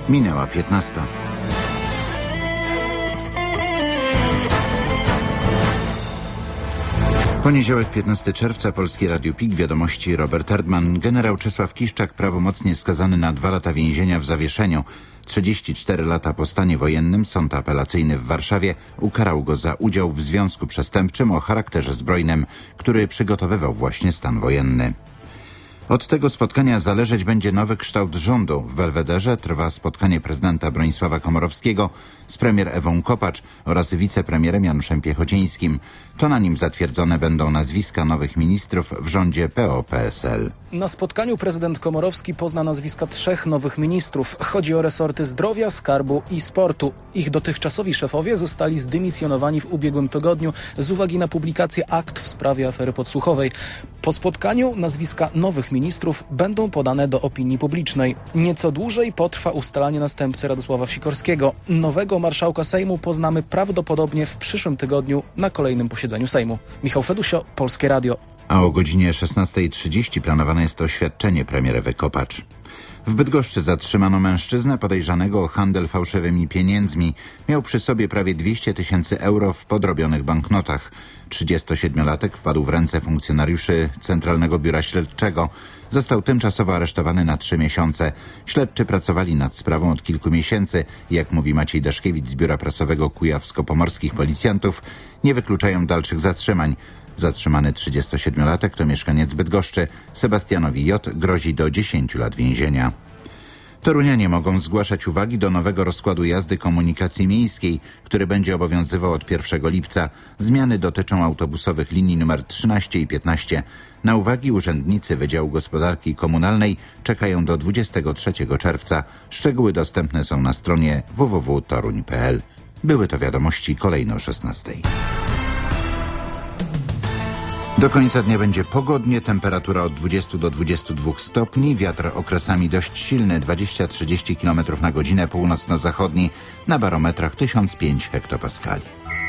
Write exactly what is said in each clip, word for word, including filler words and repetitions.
Minęła piętnasta. Poniedziałek, piętnastego czerwca, Polskie Radio P I K, wiadomości Robert Erdman. Generał Czesław Kiszczak prawomocnie skazany na dwa lata więzienia w zawieszeniu. trzydzieści cztery lata po stanie wojennym sąd apelacyjny w Warszawie ukarał go za udział w związku przestępczym o charakterze zbrojnym, który przygotowywał właśnie stan wojenny. Od tego spotkania zależeć będzie nowy kształt rządu. W Belwederze trwa spotkanie prezydenta Bronisława Komorowskiego z premier Ewą Kopacz oraz wicepremierem Januszem Piechocińskim. To na nim zatwierdzone będą nazwiska nowych ministrów w rządzie P O P S L. Na spotkaniu prezydent Komorowski pozna nazwiska trzech nowych ministrów. Chodzi o resorty zdrowia, skarbu i sportu. Ich dotychczasowi szefowie zostali zdymisjonowani w ubiegłym tygodniu z uwagi na publikację akt w sprawie afery podsłuchowej. Po spotkaniu nazwiska nowych ministrów będą podane do opinii publicznej. Nieco dłużej potrwa ustalanie następcy Radosława Sikorskiego. Nowego marszałka Sejmu poznamy prawdopodobnie w przyszłym tygodniu na kolejnym posiedzeniu Sejmu. Michał Fedusio, Polskie Radio. A o godzinie szesnasta trzydzieści planowane jest oświadczenie premier Ewy Kopacz. W Bydgoszczy zatrzymano mężczyznę podejrzanego o handel fałszywymi pieniędzmi. Miał przy sobie prawie dwieście tysięcy euro w podrobionych banknotach. trzydziestosiedmiolatek wpadł w ręce funkcjonariuszy Centralnego Biura Śledczego. Został tymczasowo aresztowany na trzy miesiące. Śledczy pracowali nad sprawą od kilku miesięcy. Jak mówi Maciej Daszkiewicz z Biura Prasowego Kujawsko-Pomorskich Policjantów, nie wykluczają dalszych zatrzymań. Zatrzymany trzydziestosiedmiolatek to mieszkaniec Bydgoszczy. Sebastianowi J. grozi do dziesięciu lat więzienia. Torunianie mogą zgłaszać uwagi do nowego rozkładu jazdy komunikacji miejskiej, który będzie obowiązywał od pierwszego lipca. Zmiany dotyczą autobusowych linii numer trzynaście i piętnaście. Na uwagi urzędnicy Wydziału Gospodarki Komunalnej czekają do dwudziestego trzeciego czerwca. Szczegóły dostępne są na stronie w w w kropka toruń kropka p l. Były to wiadomości, kolejno o szesnastej. Do końca dnia będzie pogodnie, temperatura od dwudziestu do dwudziestu dwóch stopni, wiatr okresami dość silny, dwadzieścia do trzydziestu kilometrów na godzinę, północno-zachodni, na barometrach tysiąc pięć hektopaskali.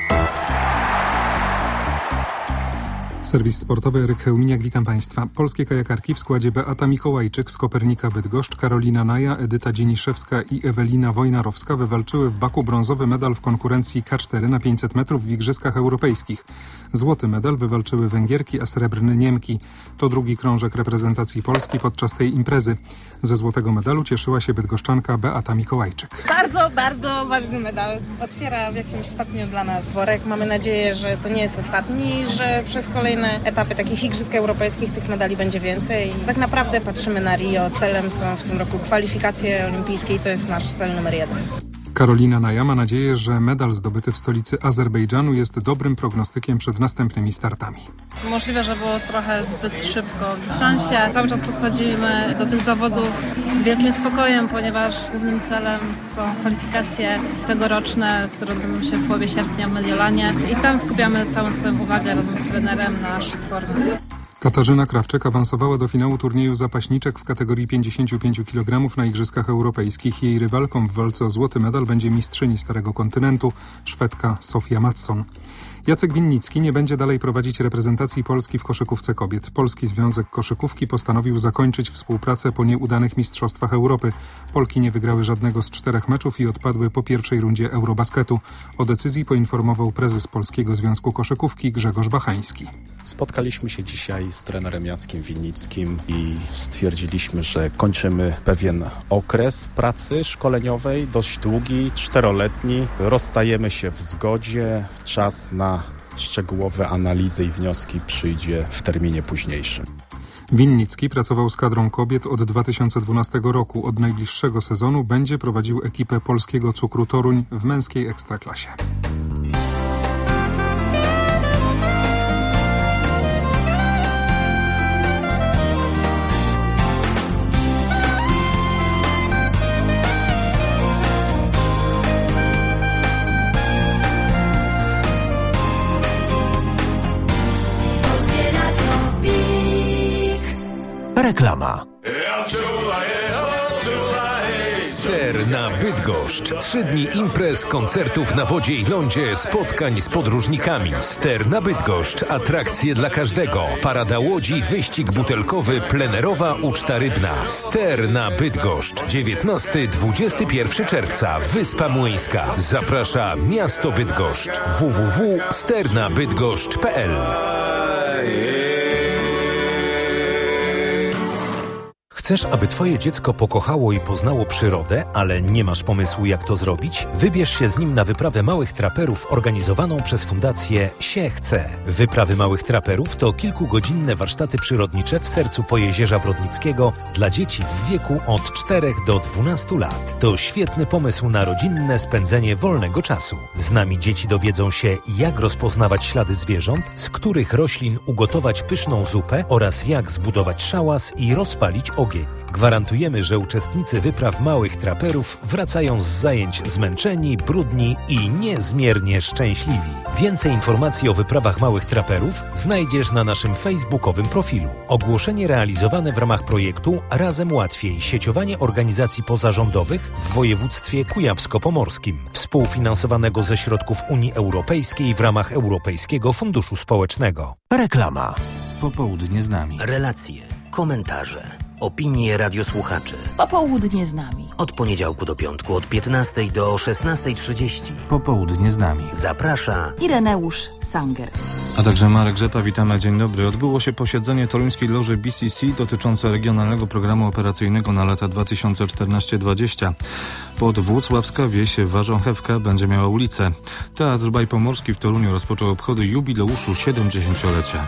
Serwis sportowy, Eryk Hełminiak, witam Państwa. Polskie kajakarki w składzie Beata Mikołajczyk z Kopernika Bydgoszcz, Karolina Naja, Edyta Dzieniszewska i Ewelina Wojnarowska wywalczyły w Baku brązowy medal w konkurencji K cztery na pięćset metrów w Igrzyskach Europejskich. Złoty medal wywalczyły Węgierki, a srebrny Niemki. To drugi krążek reprezentacji Polski podczas tej imprezy. Ze złotego medalu cieszyła się bydgoszczanka Beata Mikołajczyk. Bardzo, bardzo ważny medal. Otwiera w jakimś stopniu dla nas worek. Mamy nadzieję, że to nie jest ostatni, że przez kolejne etapy takich Igrzysk Europejskich tych medali będzie więcej. Tak naprawdę patrzymy na Rio. Celem są w tym roku kwalifikacje olimpijskie i to jest nasz cel numer jeden. Karolina Naja ma nadzieję, że medal zdobyty w stolicy Azerbejdżanu jest dobrym prognostykiem przed następnymi startami. Możliwe, że było trochę zbyt szybko w dystansie. Cały czas podchodzimy do tych zawodów z wielkim spokojem, ponieważ głównym celem są kwalifikacje tegoroczne, które odbędą się w połowie sierpnia w Mediolanie i tam skupiamy całą swoją uwagę razem z trenerem na szczyt formy. Katarzyna Krawczyk awansowała do finału turnieju zapaśniczek w kategorii pięćdziesiąt pięć kilogramów na Igrzyskach Europejskich. Jej rywalką w walce o złoty medal będzie mistrzyni Starego Kontynentu, Szwedka Sofia Mattsson. Jacek Winnicki nie będzie dalej prowadzić reprezentacji Polski w koszykówce kobiet. Polski Związek Koszykówki postanowił zakończyć współpracę po nieudanych Mistrzostwach Europy. Polki nie wygrały żadnego z czterech meczów i odpadły po pierwszej rundzie Eurobasketu. O decyzji poinformował prezes Polskiego Związku Koszykówki Grzegorz Bachański. Spotkaliśmy się dzisiaj z trenerem Jackiem Winnickim i stwierdziliśmy, że kończymy pewien okres pracy szkoleniowej, dość długi, czteroletni. Rozstajemy się w zgodzie. Czas na szczegółowe analizy i wnioski przyjdzie w terminie późniejszym. Winnicki pracował z kadrą kobiet od dwa tysiące dwunastego roku. Od najbliższego sezonu będzie prowadził ekipę Polskiego Cukru Toruń w męskiej ekstraklasie. Reklama. Ster na Bydgoszcz. Trzy dni imprez, koncertów na wodzie i lądzie, spotkań z podróżnikami. Ster na Bydgoszcz. Atrakcje dla każdego. Parada łodzi, wyścig butelkowy, plenerowa uczta rybna. Ster na Bydgoszcz. dziewiętnastego do dwudziestego pierwszego czerwca. Wyspa Młyńska. Zaprasza miasto Bydgoszcz. w w w kropka ster na bydgoszcz kropka p l. Chcesz, aby twoje dziecko pokochało i poznało przyrodę, ale nie masz pomysłu, jak to zrobić? Wybierz się z nim na wyprawę małych traperów organizowaną przez Fundację Sie Chce. Wyprawy małych traperów to kilkugodzinne warsztaty przyrodnicze w sercu Pojezierza Brodnickiego dla dzieci w wieku od czterech do dwunastu lat. To świetny pomysł na rodzinne spędzenie wolnego czasu. Z nami dzieci dowiedzą się, jak rozpoznawać ślady zwierząt, z których roślin ugotować pyszną zupę oraz jak zbudować szałas i rozpalić ogień. Gwarantujemy, że uczestnicy wypraw małych traperów wracają z zajęć zmęczeni, brudni i niezmiernie szczęśliwi. Więcej informacji o wyprawach małych traperów znajdziesz na naszym facebookowym profilu. Ogłoszenie realizowane w ramach projektu Razem Łatwiej. Sieciowanie organizacji pozarządowych w województwie kujawsko-pomorskim. Współfinansowanego ze środków Unii Europejskiej w ramach Europejskiego Funduszu Społecznego. Reklama. Popołudnie z nami. Relacje, komentarze, opinie radiosłuchaczy. Popołudnie z nami. Od poniedziałku do piątku od piętnastej do szesnastej trzydzieści. Popołudnie z nami. Zaprasza Ireneusz Sanger. A także Marek Rzepa, witamy, dzień dobry. Odbyło się posiedzenie toruńskiej loży B C C dotyczące regionalnego programu operacyjnego na lata dwa tysiące czternaście dwadzieścia. Pod Włocławska wieś Warząchewka będzie miała ulicę. Teatr Bajpomorski w Toruniu rozpoczął obchody jubileuszu siedemdziesięciolecia.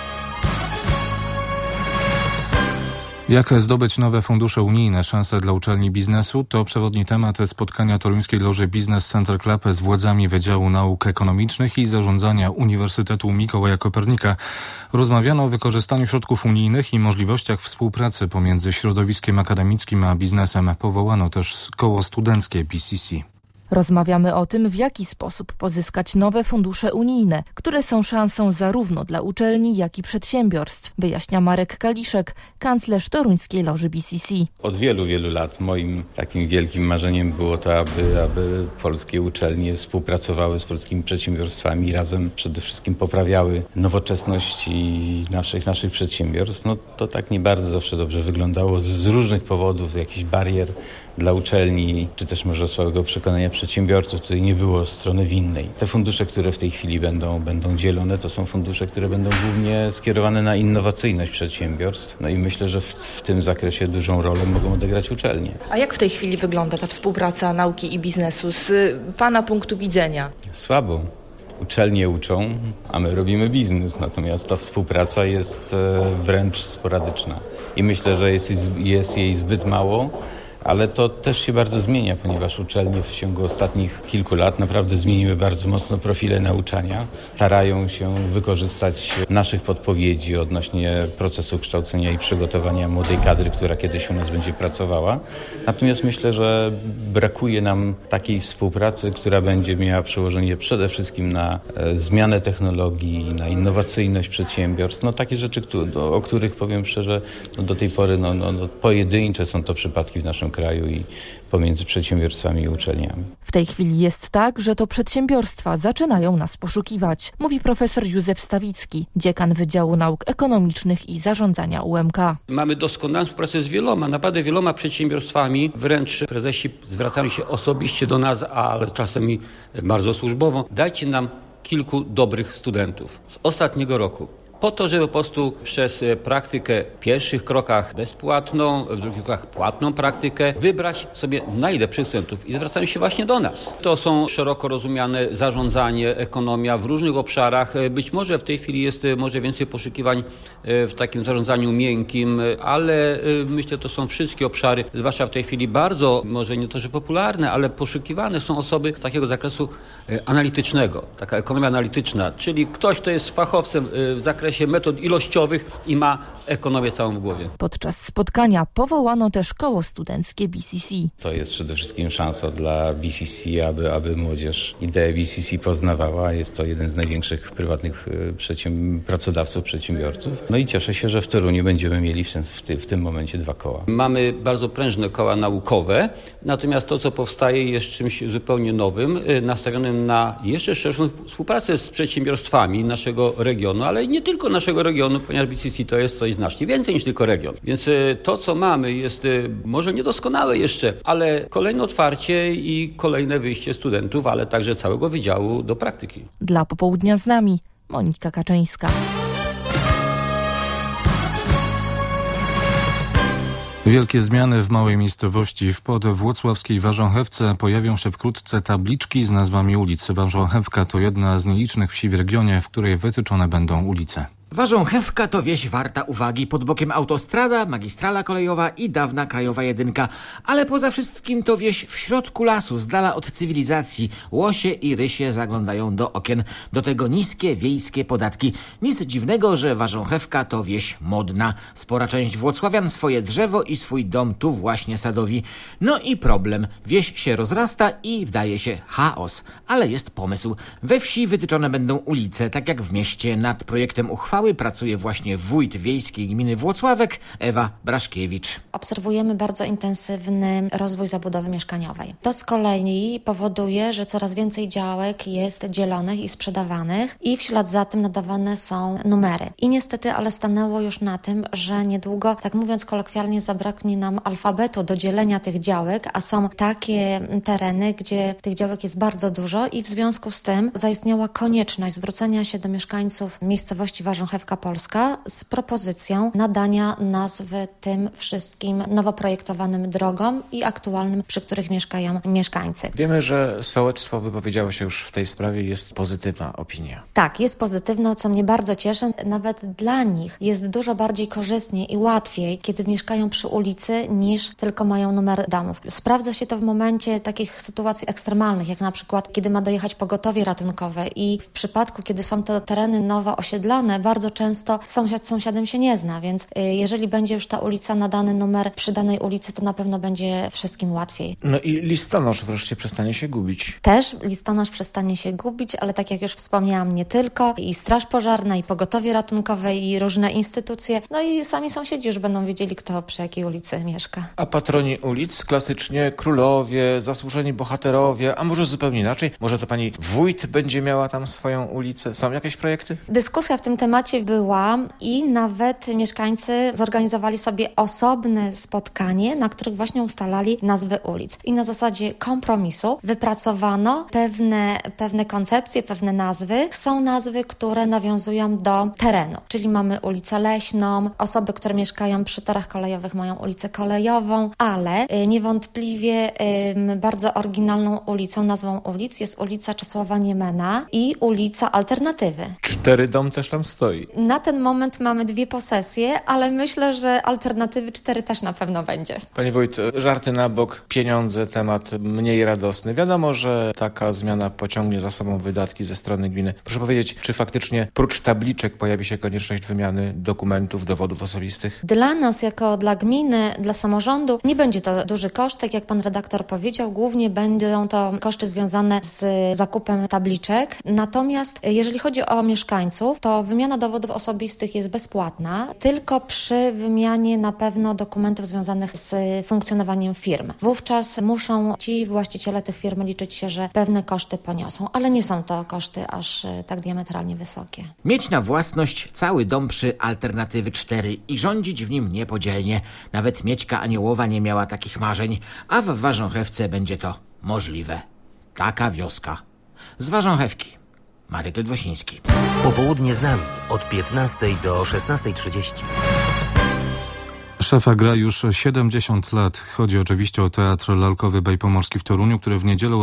Jak zdobyć nowe fundusze unijne, szanse dla uczelni biznesu? To przewodni temat spotkania toruńskiej loży Business Center Club z władzami Wydziału Nauk Ekonomicznych i Zarządzania Uniwersytetu Mikołaja Kopernika. Rozmawiano o wykorzystaniu środków unijnych i możliwościach współpracy pomiędzy środowiskiem akademickim a biznesem. Powołano też koło studenckie B C C. Rozmawiamy o tym, w jaki sposób pozyskać nowe fundusze unijne, które są szansą zarówno dla uczelni, jak i przedsiębiorstw, wyjaśnia Marek Kaliszek, kanclerz toruńskiej loży B C C. Od wielu, wielu lat moim takim wielkim marzeniem było to, aby, aby polskie uczelnie współpracowały z polskimi przedsiębiorstwami i razem przede wszystkim poprawiały nowoczesność naszych, naszych przedsiębiorstw. No to tak nie bardzo zawsze dobrze wyglądało z różnych powodów, jakichś barier dla uczelni, czy też może słabego przekonania przedsiębiorców, tutaj nie było strony winnej. Te fundusze, które w tej chwili będą, będą dzielone, to są fundusze, które będą głównie skierowane na innowacyjność przedsiębiorstw. No i myślę, że w, w tym zakresie dużą rolę mogą odegrać uczelnie. A jak w tej chwili wygląda ta współpraca nauki i biznesu z Pana punktu widzenia? Słabo. Uczelnie uczą, a my robimy biznes, natomiast ta współpraca jest wręcz sporadyczna. I myślę, że jest, jest jej zbyt mało. Ale to też się bardzo zmienia, ponieważ uczelnie w ciągu ostatnich kilku lat naprawdę zmieniły bardzo mocno profile nauczania. Starają się wykorzystać naszych podpowiedzi odnośnie procesu kształcenia i przygotowania młodej kadry, która kiedyś u nas będzie pracowała. Natomiast myślę, że brakuje nam takiej współpracy, która będzie miała przełożenie przede wszystkim na zmianę technologii, na innowacyjność przedsiębiorstw. No takie rzeczy, o których powiem szczerze, no do tej pory no, no, no, pojedyncze są to przypadki w naszym kraju i pomiędzy przedsiębiorstwami i uczelniami. W tej chwili jest tak, że to przedsiębiorstwa zaczynają nas poszukiwać, mówi profesor Józef Stawicki, dziekan Wydziału Nauk Ekonomicznych i Zarządzania U M K. Mamy doskonałą współpracę z wieloma, naprawdę wieloma przedsiębiorstwami, wręcz prezesi zwracają się osobiście do nas, ale czasem i bardzo służbowo. Dajcie nam kilku dobrych studentów z ostatniego roku. Po to, żeby po prostu przez praktykę w pierwszych krokach bezpłatną, w drugich krokach płatną praktykę wybrać sobie najlepszych studentów i zwracają się właśnie do nas. To są szeroko rozumiane zarządzanie, ekonomia w różnych obszarach. Być może w tej chwili jest może więcej poszukiwań w takim zarządzaniu miękkim, ale myślę, to są wszystkie obszary, zwłaszcza w tej chwili bardzo, może nie to, że popularne, ale poszukiwane są osoby z takiego zakresu analitycznego, taka ekonomia analityczna, czyli ktoś, kto jest fachowcem w zakresie zakresie metod ilościowych i ma ekonomię całą w głowie. Podczas spotkania powołano też koło studenckie B C C. To jest przede wszystkim szansa dla B C C, aby, aby młodzież ideę B C C poznawała. Jest to jeden z największych prywatnych przedsięb- pracodawców, przedsiębiorców. No i cieszę się, że w Toruniu będziemy mieli w, w, ty, w tym momencie dwa koła. Mamy bardzo prężne koła naukowe, natomiast to, co powstaje, jest czymś zupełnie nowym, nastawionym na jeszcze szerszą współpracę z przedsiębiorstwami naszego regionu, ale i nie tylko naszego regionu, ponieważ B C C to jest coś znacznie więcej niż tylko region. Więc to, co mamy, jest może niedoskonałe jeszcze, ale kolejne otwarcie i kolejne wyjście studentów, ale także całego wydziału do praktyki. Dla Popołudnia z nami Monika Kaczyńska. Wielkie zmiany w małej miejscowości w podwłocławskiej Warząchewce. Pojawią się wkrótce tabliczki z nazwami ulic. Warząchewka to jedna z nielicznych wsi w regionie, w której wytyczone będą ulice. Warząchewka to wieś warta uwagi. Pod bokiem autostrada, magistrala kolejowa i dawna krajowa jedynka. Ale poza wszystkim to wieś w środku lasu, z dala od cywilizacji. Łosie i rysie zaglądają do okien. Do tego niskie wiejskie podatki. Nic dziwnego, że Warząchewka to wieś modna. Spora część włocławian swoje drzewo i swój dom tu właśnie sadowi. No i problem. Wieś się rozrasta i wdaje się chaos. Ale jest pomysł. We wsi wytyczone będą ulice, tak jak w mieście. Nad projektem uchwały pracuje właśnie wójt wiejskiej gminy Włocławek, Ewa Braszkiewicz. Obserwujemy bardzo intensywny rozwój zabudowy mieszkaniowej. To z kolei powoduje, że coraz więcej działek jest dzielonych i sprzedawanych i w ślad za tym nadawane są numery. I niestety, ale stanęło już na tym, że niedługo, tak mówiąc kolokwialnie, zabraknie nam alfabetu do dzielenia tych działek, a są takie tereny, gdzie tych działek jest bardzo dużo i w związku z tym zaistniała konieczność zwrócenia się do mieszkańców miejscowości Warząchewka Polska z propozycją nadania nazwy tym wszystkim nowo projektowanym drogom i aktualnym, przy których mieszkają mieszkańcy. Wiemy, że sołectwo wypowiedziało się już w tej sprawie, jest pozytywna opinia. Tak, jest pozytywna, co mnie bardzo cieszy. Nawet dla nich jest dużo bardziej korzystnie i łatwiej, kiedy mieszkają przy ulicy, niż tylko mają numer domów. Sprawdza się to w momencie takich sytuacji ekstremalnych, jak na przykład, kiedy ma dojechać pogotowie ratunkowe i w przypadku, kiedy są to tereny nowo osiedlone, bardzo często sąsiad z sąsiadem się nie zna, więc jeżeli będzie już ta ulica, nadany numer przy danej ulicy, to na pewno będzie wszystkim łatwiej. No i listonosz wreszcie przestanie się gubić. Też listonosz przestanie się gubić, ale tak jak już wspomniałam, nie tylko. I straż pożarna, i pogotowie ratunkowe, i różne instytucje. No i sami sąsiedzi już będą wiedzieli, kto przy jakiej ulicy mieszka. A patroni ulic? Klasycznie królowie, zasłużeni bohaterowie, a może zupełnie inaczej? Może to pani wójt będzie miała tam swoją ulicę? Są jakieś projekty? Dyskusja w tym temacie była i nawet mieszkańcy zorganizowali sobie osobne spotkanie, na których właśnie ustalali nazwy ulic. I na zasadzie kompromisu wypracowano pewne, pewne koncepcje, pewne nazwy. Są nazwy, które nawiązują do terenu, czyli mamy ulicę Leśną, osoby, które mieszkają przy torach kolejowych mają ulicę Kolejową, ale niewątpliwie bardzo oryginalną ulicą, nazwą ulic jest ulica Czesława Niemena i ulica Alternatywy. Cztery dom też tam stoi. Na ten moment mamy dwie posesje, ale myślę, że Alternatywy cztery też na pewno będzie. Pani wójt, żarty na bok, pieniądze, temat mniej radosny. Wiadomo, że taka zmiana pociągnie za sobą wydatki ze strony gminy. Proszę powiedzieć, czy faktycznie prócz tabliczek pojawi się konieczność wymiany dokumentów, dowodów osobistych? Dla nas, jako dla gminy, dla samorządu, nie będzie to duży koszt, tak jak pan redaktor powiedział. Głównie będą to koszty związane z zakupem tabliczek. Natomiast jeżeli chodzi o mieszkańców, to wymiana dowodów osobistych jest bezpłatna, tylko przy wymianie na pewno dokumentów związanych z funkcjonowaniem firm. Wówczas muszą ci właściciele tych firm liczyć się, że pewne koszty poniosą, ale nie są to koszty aż tak diametralnie wysokie. Mieć na własność cały dom przy Alternatywy cztery i rządzić w nim niepodzielnie. Nawet Miećka Aniołowa nie miała takich marzeń, a w Warząchewce będzie to możliwe. Taka wioska. Z Warząchewki. Marek Ledwosiński. Popołudnie z nami od piętnastej do szesnastej trzydzieści. Szefa gra już siedemdziesiąt lat. Chodzi oczywiście o Teatr Lalkowy Baj Pomorski w Toruniu, który w niedzielę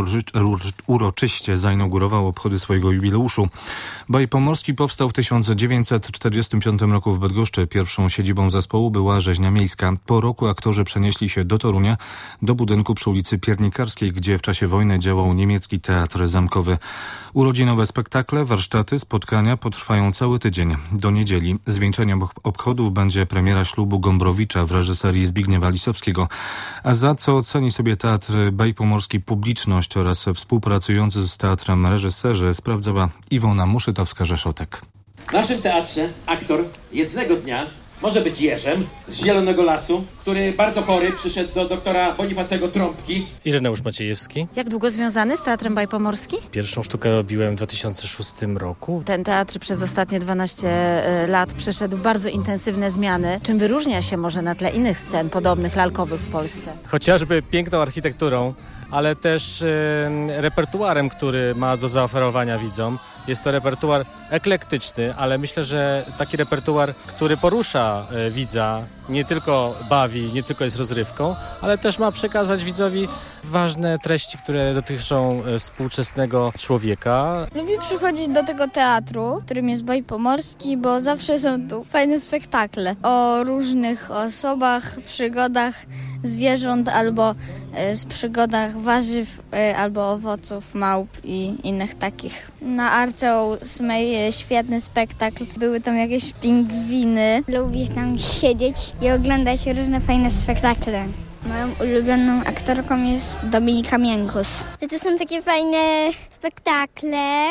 uroczyście zainaugurował obchody swojego jubileuszu. Baj Pomorski powstał w tysiąc dziewięćset czterdziestym piątym roku w Bydgoszczy. Pierwszą siedzibą zespołu była Rzeźnia Miejska. Po roku aktorzy przenieśli się do Torunia, do budynku przy ulicy Piernikarskiej, gdzie w czasie wojny działał niemiecki teatr zamkowy. Urodzinowe spektakle, warsztaty, spotkania potrwają cały tydzień. Do niedzieli zwieńczeniem obchodów będzie premiera ślubu Gombrowicza w reżyserii Zbigniewa Lisowskiego. A za co ceni sobie Teatr Baj Pomorski publiczność oraz współpracujący z teatrem reżyserzy, sprawdzała Iwona Muszytowska-Rzeszotek. W naszym teatrze aktor jednego dnia może być Jerzem z Zielonego Lasu, który bardzo chory przyszedł do doktora Bonifacego Trąbki. Ireneusz Maciejewski. Jak długo związany z Teatrem Baj Pomorski? Pierwszą sztukę robiłem w dwa tysiące szóstym roku. Ten teatr przez ostatnie dwanaście lat przeszedł bardzo intensywne zmiany. Czym wyróżnia się może na tle innych scen podobnych lalkowych w Polsce? Chociażby piękną architekturą, ale też y, repertuarem, który ma do zaoferowania widzom. Jest to repertuar eklektyczny, ale myślę, że taki repertuar, który porusza y, widza, nie tylko bawi, nie tylko jest rozrywką, ale też ma przekazać widzowi ważne treści, które dotyczą y, współczesnego człowieka. Lubię przychodzić do tego teatru, którym jest Baj Pomorski, bo zawsze są tu fajne spektakle o różnych osobach, przygodach zwierząt albo z przygodach warzyw albo owoców, małp i innych takich. Na Arce ósmej świetny spektakl. Były tam jakieś pingwiny. Lubię tam siedzieć i oglądać różne fajne spektakle. Moją ulubioną aktorką jest Dominika Miękus. Że to są takie fajne spektakle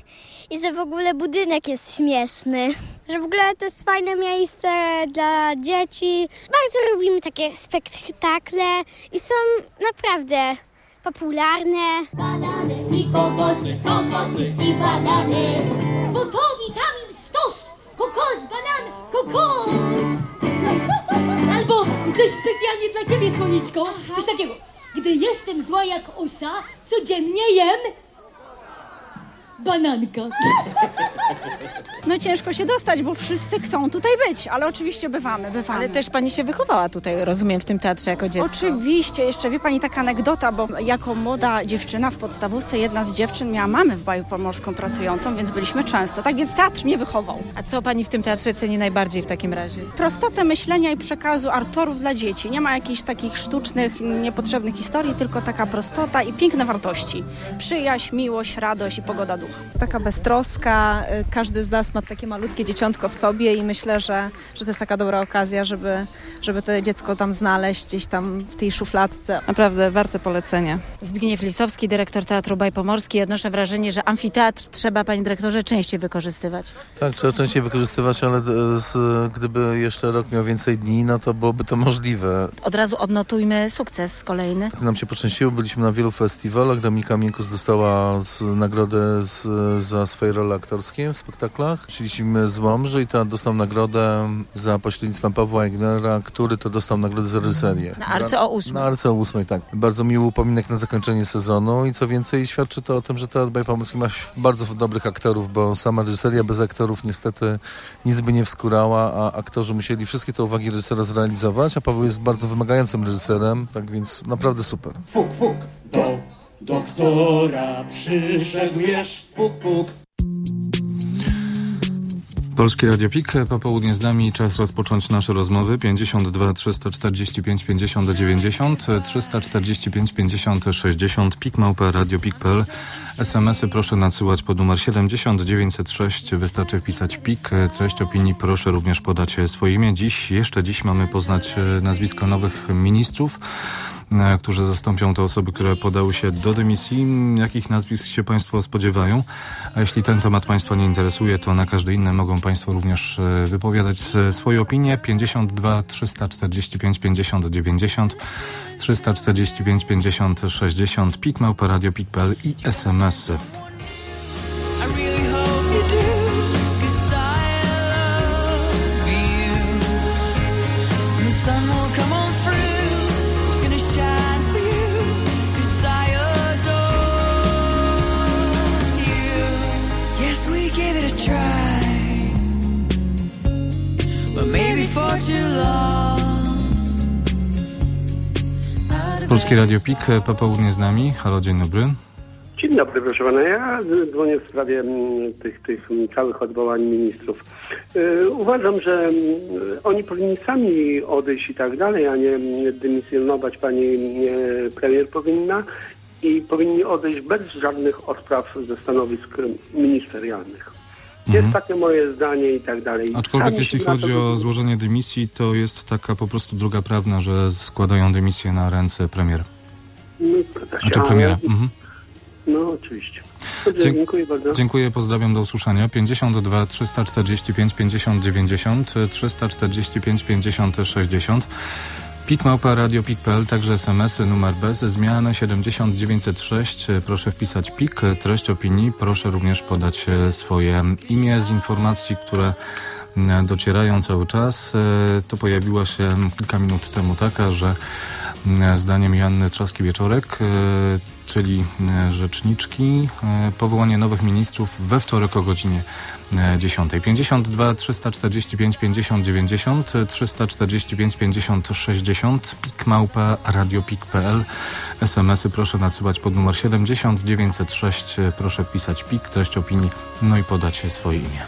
i że w ogóle budynek jest śmieszny. Że w ogóle to jest fajne miejsce dla dzieci. Bardzo lubimy takie spektakle i są naprawdę popularne. Banany i kokosy, kokosy i banany. Bo to witamin stos. Kokos, banan, kokos. Albo coś specjalnie dla ciebie, Słoniczko. Coś takiego. Gdy jestem zła jak osa, codziennie jem bananka. No ciężko się dostać, bo wszyscy chcą tutaj być, ale oczywiście bywamy, bywamy. Ale też pani się wychowała tutaj, rozumiem, w tym teatrze jako dziecko. Oczywiście, jeszcze wie pani taka anegdota, bo jako młoda dziewczyna w podstawówce jedna z dziewczyn miała mamę w Baju Pomorską pracującą, więc byliśmy często, tak więc teatr mnie wychował. A co pani w tym teatrze ceni najbardziej w takim razie? Prostotę myślenia i przekazu artorów dla dzieci. Nie ma jakichś takich sztucznych, niepotrzebnych historii, tylko taka prostota i piękne wartości. Przyjaźń, miłość, radość i pogoda ducha. Taka beztroska, każdy z nas ma takie malutkie dzieciątko w sobie i myślę, że, że to jest taka dobra okazja, żeby, żeby to dziecko tam znaleźć gdzieś tam w tej szufladce. Naprawdę warte polecenia. Zbigniew Lisowski, dyrektor Teatru Baj Pomorski. Odnoszę wrażenie, że amfiteatr trzeba, panie dyrektorze, częściej wykorzystywać. Tak, trzeba częściej wykorzystywać, ale z, gdyby jeszcze rok miał więcej dni, no to byłoby to możliwe. Od razu odnotujmy sukces kolejny. Nam się poczęściło, byliśmy na wielu festiwalach. Dominika Miękus dostała z, nagrodę z, za swoje role aktorskie w spektaklach. Chcieliśmy z Łomży i to dostał nagrodę za pośrednictwem Pawła Egnera, który to dostał nagrodę za reżyserię. Na Arce o ósmej. Na Arce o ósmej, tak. Bardzo miły upominek na zakończenie sezonu i co więcej świadczy to o tym, że Teatr Baj Pomorski ma bardzo dobrych aktorów, bo sama reżyseria bez aktorów niestety nic by nie wskórała, a aktorzy musieli wszystkie te uwagi reżysera zrealizować, a Paweł jest bardzo wymagającym reżyserem, tak więc naprawdę super. Fuk, fuk, do doktora przyszedł jesz, puk, puk. Polskie Radio P I K, popołudnie z nami, czas rozpocząć nasze rozmowy. pięćdziesiąt dwa trzysta czterdzieści pięć pięćdziesiąt dziewięćdziesiąt, trzysta czterdzieści pięć pięćdziesiąt sześćdziesiąt, pik małpa radio pik kropka p l. es em esy proszę nadsyłać pod numer siedemdziesiąt dziewięćset sześć, wystarczy wpisać P I K. Treść opinii proszę również podać swoje imię. Dziś, jeszcze dziś mamy poznać nazwisko nowych ministrów, którzy zastąpią te osoby, które podały się do dymisji. Jakich nazwisk się państwo spodziewają? A jeśli ten temat państwa nie interesuje, to na każdy inny mogą państwo również wypowiadać swoje opinie. pięćdziesiąt dwa trzysta czterdzieści pięć pięćdziesiąt dziewięćdziesiąt, trzysta czterdzieści pięć pięćdziesiąt sześćdziesiąt, pik małpa radio pik kropka p l i es em esy. But maybe for too long Polskie Radio P I K, popołudnie z nami. Halo, dzień dobry. Dzień dobry, proszę pana. Ja dzwonię w sprawie m, tych, tych całych odwołań ministrów. Yy, uważam, że m, oni powinni sami odejść i tak dalej, a nie dymisjonować pani e, premier powinna i powinni odejść bez żadnych odpraw ze stanowisk ministerialnych. Jest Mhm. takie moje zdanie i tak dalej. Aczkolwiek Sami jeśli się na to chodzi o godzili. złożenie dymisji, to jest taka po prostu droga prawna, że składają dymisję na ręce premier. No, zgadza się, Znaczy ale- premiera. Mhm. No oczywiście. Dobrze, Dzie- dziękuję bardzo. Dziękuję, pozdrawiam, do usłyszenia. pięćdziesiąt dwa trzysta czterdzieści pięć pięćdziesiąt dziewięćdziesiąt, trzysta czterdzieści pięć pięćdziesiąt sześćdziesiąt. Pik małpa radio pik kropka p l, także es em esy, numer bez zmiany siedemdziesiąt dziewięćset sześć. Proszę wpisać pik, treść opinii. Proszę również podać e, swoje imię z informacji, które e, docierają cały czas. E, To pojawiła się kilka minut temu taka, że e, zdaniem Joanny Trzaski-Wieczorek, e, czyli e, rzeczniczki, e, powołanie nowych ministrów we wtorek o godzinie e, dziesiątej. pięćdziesiąt dwa trzysta czterdzieści pięć pięćdziesiąt dziewięćdziesiąt, trzysta czterdzieści pięć pięćdziesiąt sześćdziesiąt, pik małpa radio pik kropka p l. es em esy proszę nadsyłać pod numer siedemdziesiąt dziewięćset sześć. Proszę wpisać pik, treść opinii, no i podać swoje imię.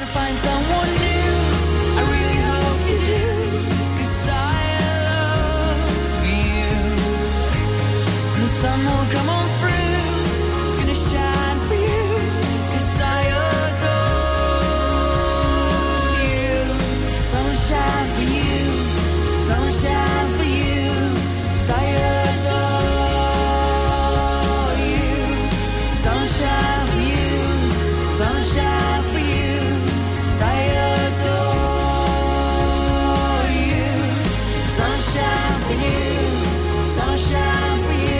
Sun will come on through, it's gonna shine for you, 'cause I adore you. Sunshine for you, sunshine for you, 'cause I adore you. Sunshine for you, sunshine for you, 'cause I adore you. Sunshine for you, sunshine for you.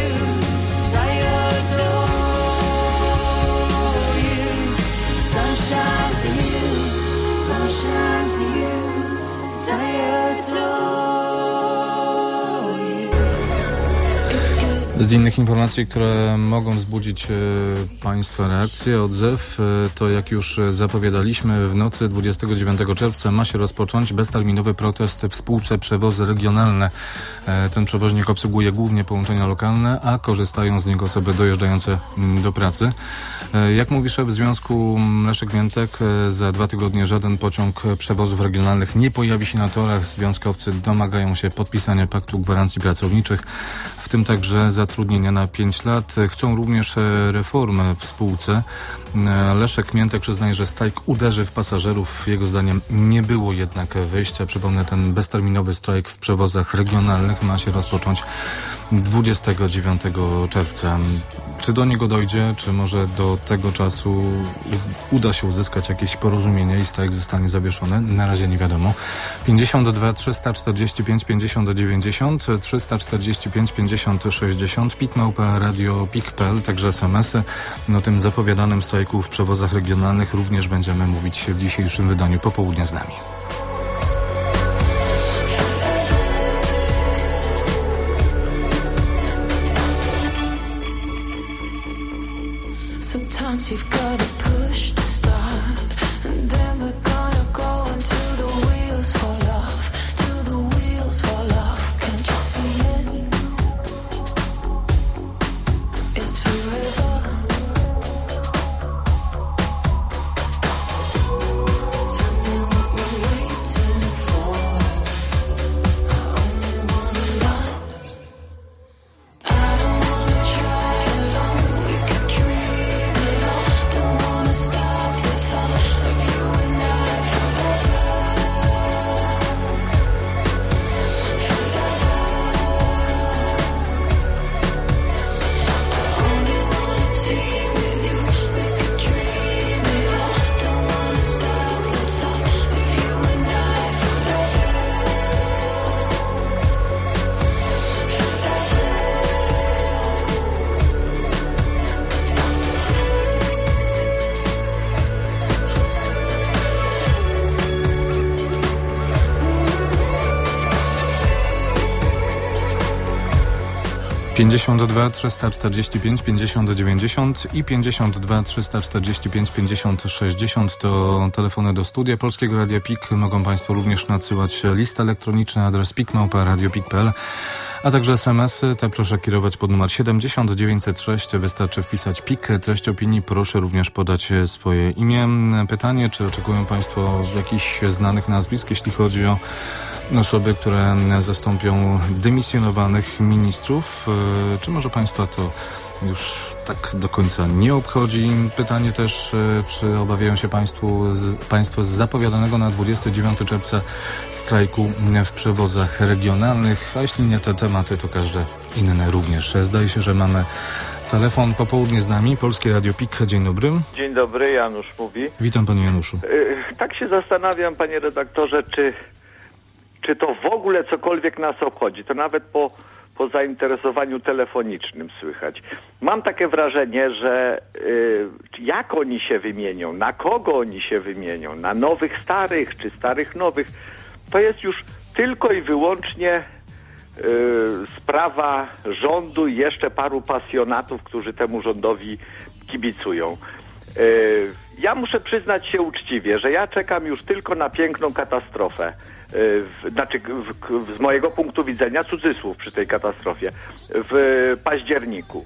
Z innych informacji, które mogą wzbudzić e, Państwa reakcję, odzew, e, to jak już zapowiadaliśmy, w nocy dwudziestego dziewiątego czerwca ma się rozpocząć bezterminowy protest w spółce Przewozy Regionalne. E, ten przewoźnik obsługuje głównie połączenia lokalne, a korzystają z niego osoby dojeżdżające m, do pracy. E, jak mówi szef Związku Leszek Miętek, e, za dwa tygodnie żaden pociąg przewozów regionalnych nie pojawi się na torach. Związkowcy domagają się podpisania paktu gwarancji pracowniczych, w tym także zatrudnienia na pięć lat. Chcą również reformy w spółce. Leszek Miętek przyznaje, że strajk uderzy w pasażerów. Jego zdaniem nie było jednak wyjścia. Przypomnę, ten bezterminowy strajk w przewozach regionalnych ma się rozpocząć dwudziestego dziewiątego czerwca. Czy do niego dojdzie, czy może do tego czasu uda się uzyskać jakieś porozumienie i strajk zostanie zawieszony? Na razie nie wiadomo. pięćdziesiąt dwa trzysta czterdzieści pięć pięćdziesiąt dziewięćdziesiąt, trzysta czterdzieści pięć pięćdziesiąt sześćdziesiąt, pik małpa radio pik kropka p l, także es em esy. O tym zapowiadanym strajku w przewozach regionalnych również będziemy mówić w dzisiejszym wydaniu Popołudnie z nami. Sometimes you've gotta push to start, and then we're gonna go until the wheels fall off, till the wheels fall off. Can't you see it? It's forever. Tell me what we're waiting for. I only wanna run. I don't wanna try alone. We could dream it all. Don't wanna stop the thought of you and I forever. Forever. I only wanna take with you. We could dream it all. Don't wanna stop the thought of you and I forever. pięćdziesiąt dwa trzysta czterdzieści pięć pięćdziesiąt dziewięćdziesiąt i pięćdziesiąt dwa trzysta czterdzieści pięć pięćdziesiąt sześćdziesiąt to telefony do studia Polskiego Radia P I K. Mogą Państwo również nadsyłać listy elektroniczne, adres pik małpa radio pik kropka p l. A także es em esy, te proszę kierować pod numer siedemdziesiąt dziewięćset sześć. Wystarczy wpisać pik, treść opinii. Proszę również podać swoje imię. Pytanie, czy oczekują Państwo jakichś znanych nazwisk, jeśli chodzi o osoby, które zastąpią dymisjonowanych ministrów? Czy może Państwa to już tak do końca nie obchodzi? Pytanie też, czy obawiają się Państwo z, Państwo z zapowiadanego na dwudziestego dziewiątego czerwca strajku w przewozach regionalnych, a jeśli nie te tematy, to każde inne również. Zdaje się, że mamy telefon. Popołudnie z nami, Polskie Radio P I K. Dzień dobry. Dzień dobry, Janusz mówi. Witam Panie Januszu. Yy, tak się zastanawiam, Panie redaktorze, czy, czy to w ogóle cokolwiek nas obchodzi. To nawet po po zainteresowaniu telefonicznym słychać. Mam takie wrażenie, że y, jak oni się wymienią, na kogo oni się wymienią, na nowych starych, czy starych nowych, to jest już tylko i wyłącznie y, sprawa rządu i jeszcze paru pasjonatów, którzy temu rządowi kibicują. Y, ja muszę przyznać się uczciwie, że ja czekam już tylko na piękną katastrofę. W, znaczy w, w, z mojego punktu widzenia cudzysłów przy tej katastrofie w październiku.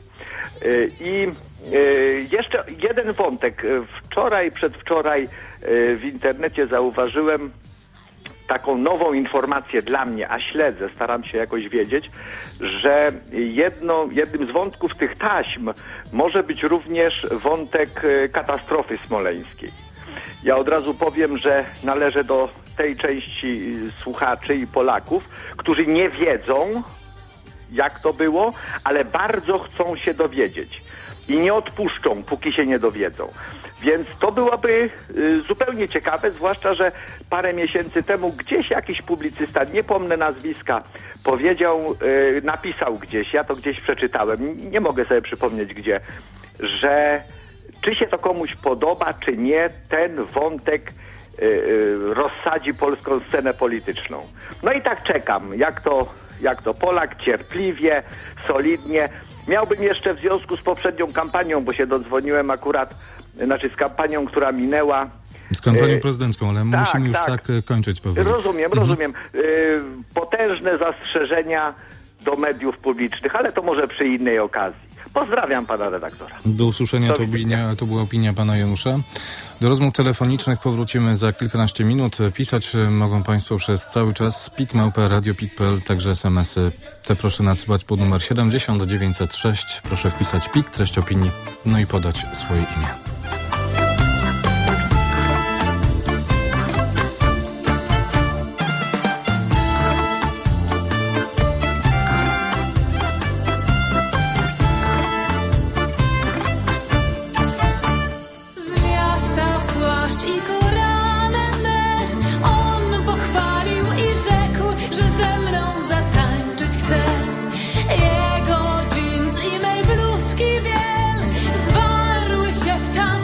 I jeszcze jeden wątek. Wczoraj, przedwczoraj w internecie zauważyłem taką nową informację dla mnie, a śledzę, staram się jakoś wiedzieć, że jedno, jednym z wątków tych taśm może być również wątek katastrofy smoleńskiej. Ja od razu powiem, że należę do tej części słuchaczy i Polaków, którzy nie wiedzą, jak to było, ale bardzo chcą się dowiedzieć i nie odpuszczą, póki się nie dowiedzą. Więc to byłoby y, zupełnie ciekawe, zwłaszcza, że parę miesięcy temu gdzieś jakiś publicysta, nie pomnę nazwiska, powiedział, y, napisał gdzieś, ja to gdzieś przeczytałem, nie mogę sobie przypomnieć gdzie, że czy się to komuś podoba, czy nie, ten wątek y, y, rozsadzi polską scenę polityczną. No i tak czekam, jak to, jak to Polak, cierpliwie, solidnie. Miałbym jeszcze w związku z poprzednią kampanią, bo się dodzwoniłem akurat, znaczy z kampanią, która minęła. Z kampanią prezydencką, ale tak, musimy już tak, tak kończyć powoli. Rozumiem, mhm. rozumiem. Y, potężne zastrzeżenia do mediów publicznych, ale to może przy innej okazji. Pozdrawiam pana redaktora. Do usłyszenia, to, opinia, to była opinia pana Janusza. Do rozmów telefonicznych powrócimy za kilkanaście minut. Pisać mogą Państwo przez cały czas pik małpa radio pik kropka p l, także es em esy. Te proszę nadsyłać pod numer siedemdziesiąt dziewięćset sześć. Proszę wpisać pik, treść opinii, no i podać swoje imię. Jego jeans i mej bluzki biel zwarły się w tam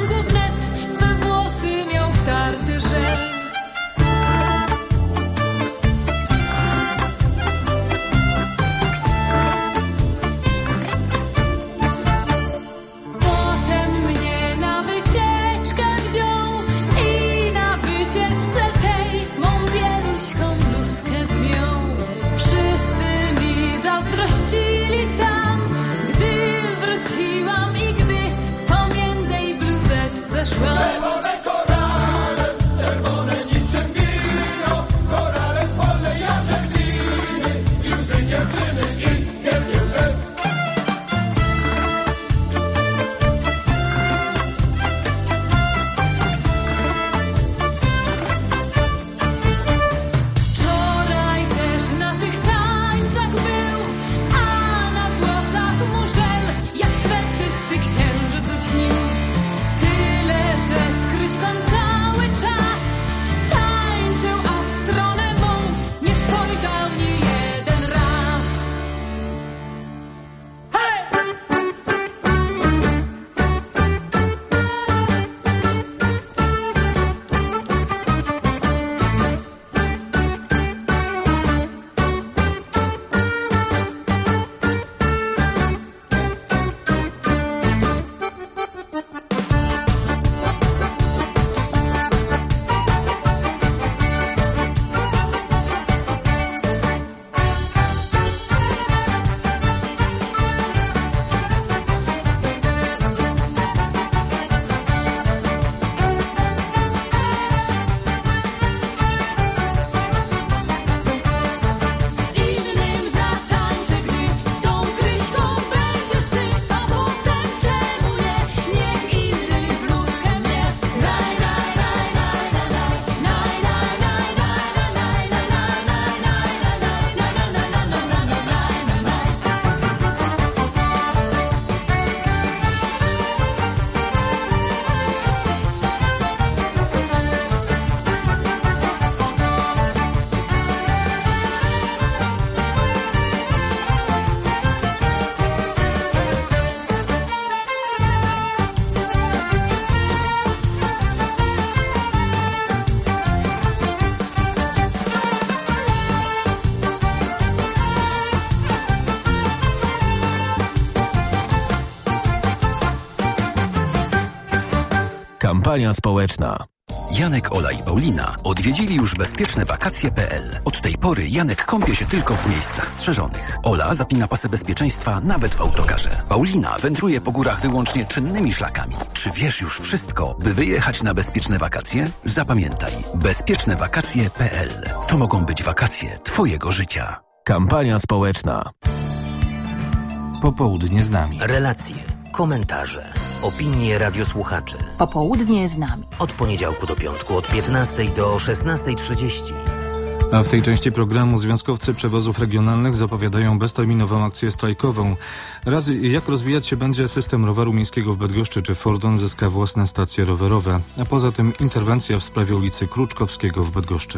Kampania społeczna. Janek, Ola i Paulina odwiedzili już bezpieczne wakacje kropka pe el. Od tej pory Janek kąpie się tylko w miejscach strzeżonych. Ola zapina pasy bezpieczeństwa nawet w autokarze. Paulina wędruje po górach wyłącznie czynnymi szlakami. Czy wiesz już wszystko, by wyjechać na bezpieczne wakacje? Zapamiętaj, bezpieczne wakacje kropka pe el. To mogą być wakacje twojego życia. Kampania społeczna. Popołudnie z nami. Relacje, komentarze, opinie radiosłuchaczy. Popołudnie z nami. Od poniedziałku do piątku od piętnastej do szesnastej trzydzieści. A w tej części programu związkowcy przewozów regionalnych zapowiadają bezterminową akcję strajkową. Raz jak rozwijać się będzie system roweru miejskiego w Bydgoszczy, czy Fordon zyska własne stacje rowerowe. A poza tym interwencja w sprawie ulicy Kruczkowskiego w Bydgoszczy.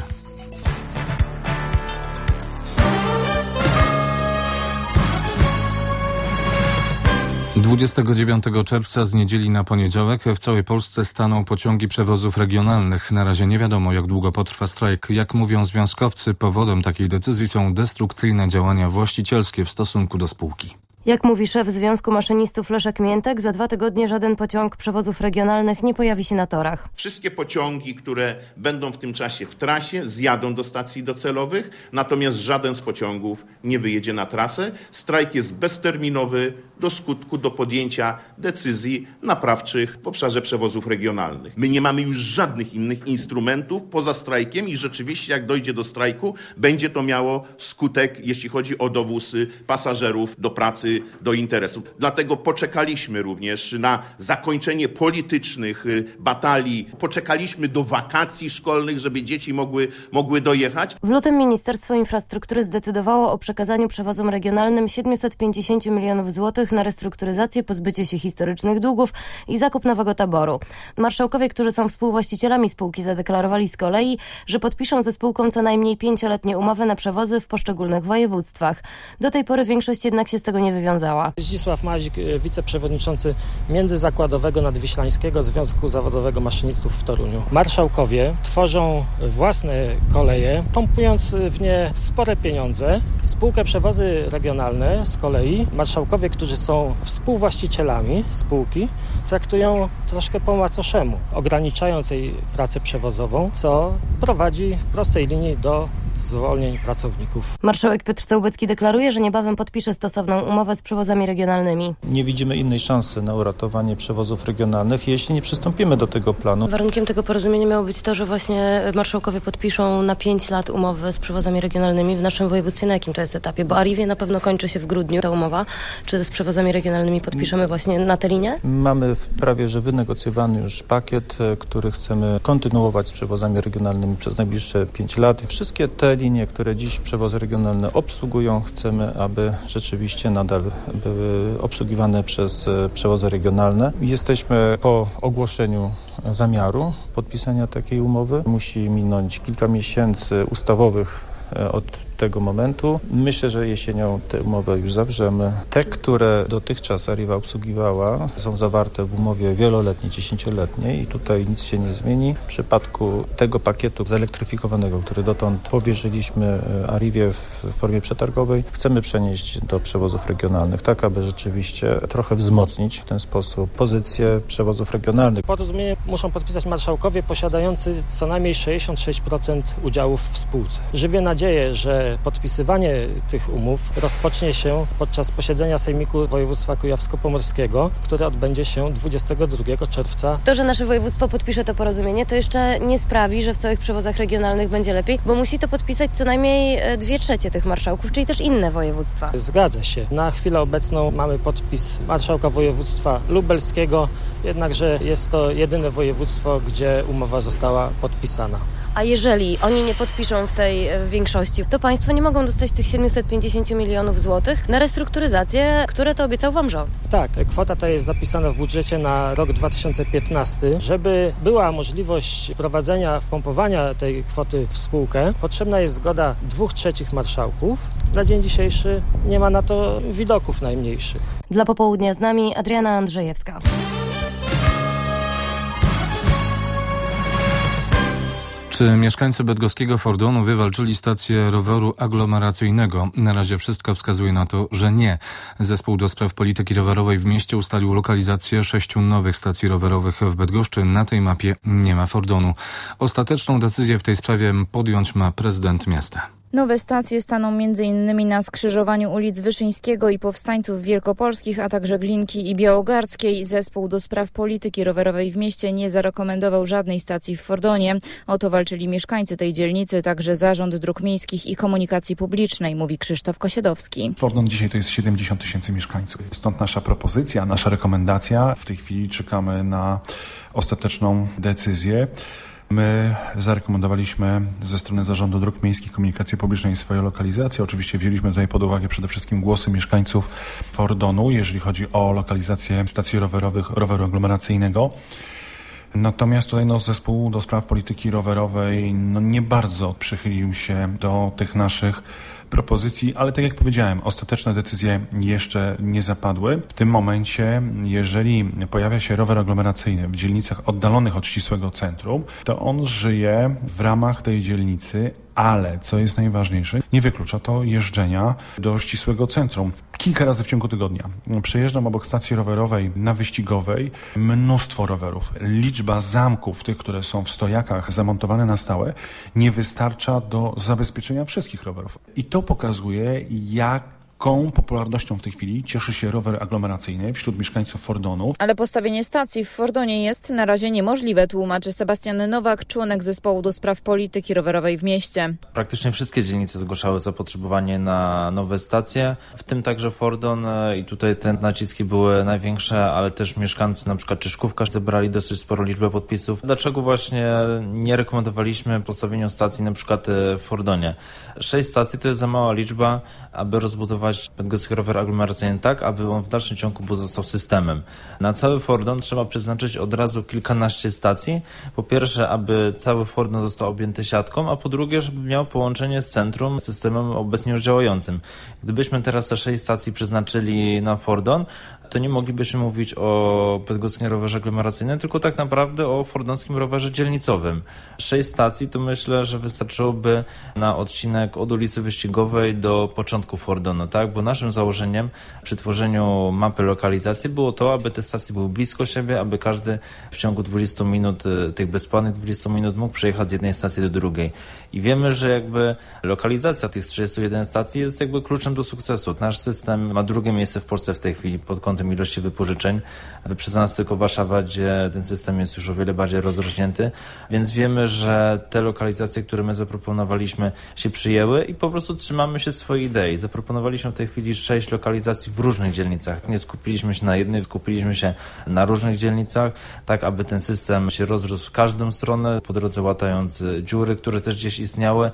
dwudziestego dziewiątego czerwca z niedzieli na poniedziałek w całej Polsce staną pociągi przewozów regionalnych. Na razie nie wiadomo, jak długo potrwa strajk. Jak mówią związkowcy, powodem takiej decyzji są destrukcyjne działania właścicielskie w stosunku do spółki. Jak mówi szef Związku Maszynistów Leszek Miętek, za dwa tygodnie żaden pociąg przewozów regionalnych nie pojawi się na torach. Wszystkie pociągi, które będą w tym czasie w trasie, zjadą do stacji docelowych, natomiast żaden z pociągów nie wyjedzie na trasę. Strajk jest bezterminowy do skutku, do podjęcia decyzji naprawczych w obszarze przewozów regionalnych. My nie mamy już żadnych innych instrumentów poza strajkiem i rzeczywiście jak dojdzie do strajku, będzie to miało skutek, jeśli chodzi o dowóz pasażerów do pracy, do interesów. Dlatego poczekaliśmy również na zakończenie politycznych batalii. Poczekaliśmy do wakacji szkolnych, żeby dzieci mogły, mogły dojechać. W lutym Ministerstwo Infrastruktury zdecydowało o przekazaniu przewozom regionalnym siedemset pięćdziesiąt milionów złotych na restrukturyzację, pozbycie się historycznych długów i zakup nowego taboru. Marszałkowie, którzy są współwłaścicielami spółki, zadeklarowali z kolei, że podpiszą ze spółką co najmniej pięcioletnie umowy na przewozy w poszczególnych województwach. Do tej pory większość jednak się z tego nie wywiązała. Zdzisław Mazik, wiceprzewodniczący Międzyzakładowego Nadwiślańskiego Związku Zawodowego Maszynistów w Toruniu. Marszałkowie tworzą własne koleje, pompując w nie spore pieniądze. Spółkę Przewozy Regionalne z kolei marszałkowie, którzy są współwłaścicielami spółki, traktują troszkę po macoszemu, ograniczając jej pracę przewozową, co prowadzi w prostej linii do zwolnień pracowników. Marszałek Piotr Całubecki deklaruje, że niebawem podpisze stosowną umowę z przewozami regionalnymi. Nie widzimy innej szansy na uratowanie przewozów regionalnych, jeśli nie przystąpimy do tego planu. Warunkiem tego porozumienia miało być to, że właśnie marszałkowie podpiszą na pięć lat umowę z przewozami regionalnymi w naszym województwie. Na jakim to jest etapie? Bo Arrivie na pewno kończy się w grudniu ta umowa. Czy z przewozami regionalnymi podpiszemy właśnie na tę linię? Mamy prawie że wynegocjowany już pakiet, który chcemy kontynuować z przewozami regionalnymi przez najbliższe pięć lat. Wszystkie te linie, które dziś przewozy regionalne obsługują, chcemy, aby rzeczywiście nadal były obsługiwane przez przewozy regionalne. Jesteśmy po ogłoszeniu zamiaru podpisania takiej umowy. Musi minąć kilka miesięcy ustawowych od tego momentu. Myślę, że jesienią tę umowę już zawrzemy. Te, które dotychczas Arriva obsługiwała, są zawarte w umowie wieloletniej, dziesięcioletniej i tutaj nic się nie zmieni. W przypadku tego pakietu zelektryfikowanego, który dotąd powierzyliśmy Arrivie w formie przetargowej, chcemy przenieść do przewozów regionalnych, tak aby rzeczywiście trochę wzmocnić w ten sposób pozycję przewozów regionalnych. Porozumienie muszą podpisać marszałkowie posiadający co najmniej sześćdziesiąt sześć procent udziałów w spółce. Żywię nadzieję, że podpisywanie tych umów rozpocznie się podczas posiedzenia Sejmiku Województwa Kujawsko-Pomorskiego, które odbędzie się dwudziestego drugiego czerwca. To, że nasze województwo podpisze to porozumienie, to jeszcze nie sprawi, że w całych przewozach regionalnych będzie lepiej, bo musi to podpisać co najmniej dwie trzecie tych marszałków, czyli też inne województwa. Zgadza się. Na chwilę obecną mamy podpis marszałka województwa lubelskiego, jednakże jest to jedyne województwo, gdzie umowa została podpisana. A jeżeli oni nie podpiszą w tej większości, to państwo nie mogą dostać tych siedemset pięćdziesiąt milionów złotych na restrukturyzację, które to obiecał wam rząd. Tak, kwota ta jest zapisana w budżecie na rok dwa tysiące piętnasty. Żeby była możliwość prowadzenia, wpompowania tej kwoty w spółkę, potrzebna jest zgoda dwóch trzecich marszałków. Na dzień dzisiejszy nie ma na to widoków najmniejszych. Dla Popołudnia z nami Adriana Andrzejewska. Czy mieszkańcy bydgoskiego Fordonu wywalczyli stację roweru aglomeracyjnego? Na razie wszystko wskazuje na to, że nie. Zespół do spraw polityki rowerowej w mieście ustalił lokalizację sześciu nowych stacji rowerowych w Bydgoszczy. Na tej mapie nie ma Fordonu. Ostateczną decyzję w tej sprawie podjąć ma prezydent miasta. Nowe stacje staną między innymi na skrzyżowaniu ulic Wyszyńskiego i Powstańców Wielkopolskich, a także Glinki i Białogardzkiej. Zespół do spraw polityki rowerowej w mieście nie zarekomendował żadnej stacji w Fordonie. O to walczyli mieszkańcy tej dzielnicy, także Zarząd Dróg Miejskich i Komunikacji Publicznej, mówi Krzysztof Kosiedowski. Fordon dzisiaj to jest siedemdziesiąt tysięcy mieszkańców. Stąd nasza propozycja, nasza rekomendacja. W tej chwili czekamy na ostateczną decyzję. My zarekomendowaliśmy ze strony Zarządu Dróg Miejskich i Komunikacji Publicznej swoje lokalizacje. Oczywiście wzięliśmy tutaj pod uwagę przede wszystkim głosy mieszkańców Fordonu, jeżeli chodzi o lokalizację stacji rowerowych, roweru aglomeracyjnego. Natomiast tutaj no, zespół do spraw polityki rowerowej no, nie bardzo przychylił się do tych naszych propozycji, ale tak jak powiedziałem, ostateczne decyzje jeszcze nie zapadły. W tym momencie, jeżeli pojawia się rower aglomeracyjny w dzielnicach oddalonych od ścisłego centrum, to on żyje w ramach tej dzielnicy, ale, co jest najważniejsze, nie wyklucza to jeżdżenia do ścisłego centrum. Kilka razy w ciągu tygodnia przejeżdżam obok stacji rowerowej na Wyścigowej, mnóstwo rowerów. Liczba zamków, tych, które są w stojakach zamontowane na stałe, nie wystarcza do zabezpieczenia wszystkich rowerów. I to pokazuje, jak Jaką popularnością w tej chwili cieszy się rower aglomeracyjny wśród mieszkańców Fordonu. Ale postawienie stacji w Fordonie jest na razie niemożliwe, tłumaczy Sebastian Nowak, członek zespołu do spraw polityki rowerowej w mieście. Praktycznie wszystkie dzielnice zgłaszały zapotrzebowanie na nowe stacje, w tym także Fordon, i tutaj te naciski były największe, ale też mieszkańcy na przykład Czyszkówka zebrali dosyć sporą liczbę podpisów. Dlaczego właśnie nie rekomendowaliśmy postawienia stacji na przykład w Fordonie? Sześć stacji to jest za mała liczba, aby rozbudować bydgoski rower aglomeracyjny tak, aby on w dalszym ciągu pozostał systemem. Na cały Fordon trzeba przeznaczyć od razu kilkanaście stacji. Po pierwsze, aby cały Fordon został objęty siatką, a po drugie, żeby miał połączenie z centrum, systemem obecnie już działającym. Gdybyśmy teraz te sześć stacji przeznaczyli na Fordon, to nie moglibyśmy mówić o bydgoskim rowerze aglomeracyjnym, tylko tak naprawdę o fordonskim rowerze dzielnicowym. Sześć stacji to myślę, że wystarczyłoby na odcinek od ulicy Wyścigowej do początku Fordonu, tak? Bo naszym założeniem przy tworzeniu mapy lokalizacji było to, aby te stacje były blisko siebie, aby każdy w ciągu dwudziestu minut, tych bezpłatnych dwudziestu minut mógł przejechać z jednej stacji do drugiej. I wiemy, że jakby lokalizacja tych trzydziestu jeden stacji jest jakby kluczem do sukcesu. Nasz system ma drugie miejsce w Polsce w tej chwili pod kątem ilości wypożyczeń. Wyprzedza nas tylko Warszawa, gdzie ten system jest już o wiele bardziej rozrośnięty, więc wiemy, że te lokalizacje, które my zaproponowaliśmy, się przyjęły i po prostu trzymamy się swojej idei. Zaproponowaliśmy w tej chwili sześć lokalizacji w różnych dzielnicach. Nie skupiliśmy się na jednej, skupiliśmy się na różnych dzielnicach, tak aby ten system się rozrósł w każdą stronę, po drodze łatając dziury, które też gdzieś istniały,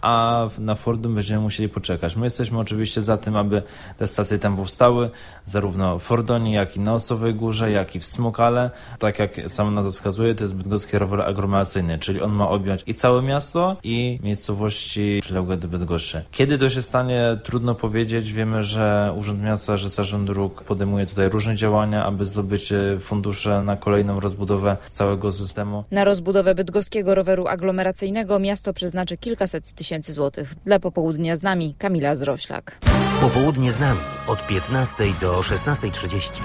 a na Fordon będziemy musieli poczekać. My jesteśmy oczywiście za tym, aby te stacje tam powstały, zarówno w Fordonie, jak i na Osowej Górze, jak i w Smokale. Tak jak sama nazwa wskazuje, to jest bydgoski rower aglomeracyjny, czyli on ma objąć i całe miasto, i miejscowości przyległe do Bydgoszczy. Kiedy to się stanie, trudno powiedzieć. Wiemy, że Urząd Miasta, że Zarząd Dróg podejmuje tutaj różne działania, aby zdobyć fundusze na kolejną rozbudowę całego systemu. Na rozbudowę bydgoskiego roweru aglomeracyjnego miasto przeznaczy kilkaset tysięcy złotych. Dla Popołudnia z nami Kamila Zroślak. Popołudnie z nami od piętnastej do szesnastej trzydzieści.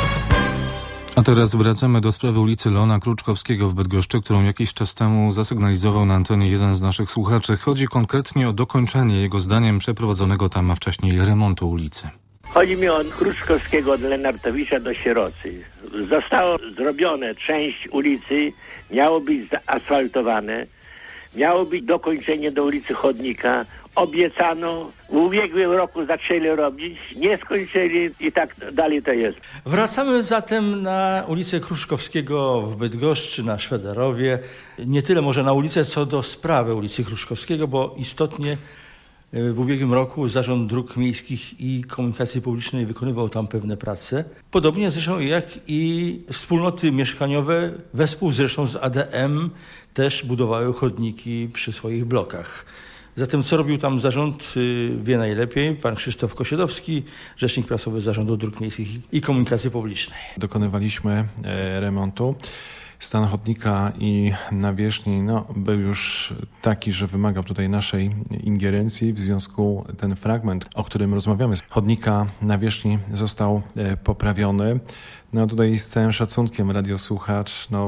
A teraz wracamy do sprawy ulicy Leona Kruczkowskiego w Bydgoszczy, którą jakiś czas temu zasygnalizował na antenie jeden z naszych słuchaczy. Chodzi konkretnie o dokończenie, jego zdaniem, przeprowadzonego tam a wcześniej remontu ulicy. Chodzi mi od Kruczkowskiego, od Lenartowicza do Sierocy. Zostało zrobione, część ulicy miało być zaasfaltowane, miało być dokończenie do ulicy Chodnika. Obiecano, w ubiegłym roku zaczęli robić, nie skończyli i tak dalej to jest. Wracamy zatem na ulicę Kruczkowskiego w Bydgoszczy, na Szwederowie. Nie tyle może na ulicę, co do sprawy ulicy Kruczkowskiego, bo istotnie w ubiegłym roku Zarząd Dróg Miejskich i Komunikacji Publicznej wykonywał tam pewne prace. Podobnie zresztą jak i wspólnoty mieszkaniowe, wespół zresztą z A D M, też budowały chodniki przy swoich blokach. Zatem co robił tam zarząd, wie najlepiej pan Krzysztof Kosiedowski, rzecznik prasowy Zarządu Dróg Miejskich i Komunikacji Publicznej. Dokonywaliśmy remontu. Stan chodnika i nawierzchni no, był już taki, że wymagał tutaj naszej ingerencji. W związku ten fragment, o którym rozmawiamy, chodnika nawierzchni został e, poprawiony. No tutaj z całym szacunkiem radiosłuchacz no,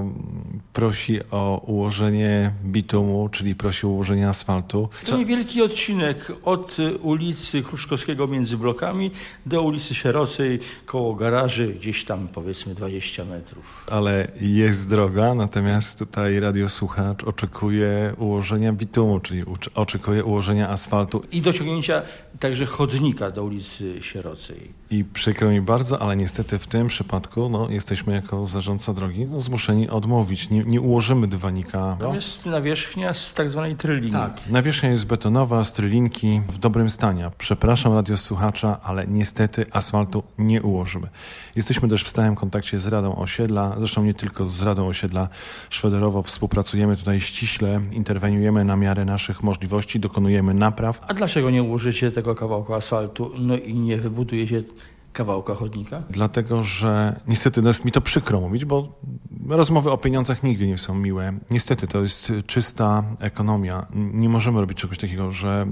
prosi o ułożenie bitumu, czyli prosi o ułożenie asfaltu. To niewielki odcinek od ulicy Chruszkowskiego między blokami do ulicy Sierocej koło garaży, gdzieś tam powiedzmy dwadzieścia metrów. Ale jest droga, natomiast tutaj radiosłuchacz oczekuje ułożenia bitumu, czyli oczekuje ułożenia asfaltu. I dociągnięcia także chodnika do ulicy Sierocej. I przykro mi bardzo, ale niestety w tym przypadku no, jesteśmy jako zarządca drogi no, zmuszeni odmówić. Nie, nie ułożymy dywanika. Tam jest nawierzchnia z tak zwanej trylinki. Tak, nawierzchnia jest betonowa, z trylinki w dobrym stanie. Przepraszam radiosłuchacza, ale niestety asfaltu nie ułożymy. Jesteśmy też w stałym kontakcie z Radą Osiedla, zresztą nie tylko z Radą Osiedla Szwederowo. Współpracujemy tutaj ściśle, interweniujemy na miarę naszych możliwości, dokonujemy napraw. A dlaczego nie ułożycie tego kawałka asfaltu, no i nie wybudujecie kawałka chodnika? Dlatego, że niestety no jest mi to przykro mówić, bo rozmowy o pieniądzach nigdy nie są miłe. Niestety to jest czysta ekonomia. Nie możemy robić czegoś takiego, że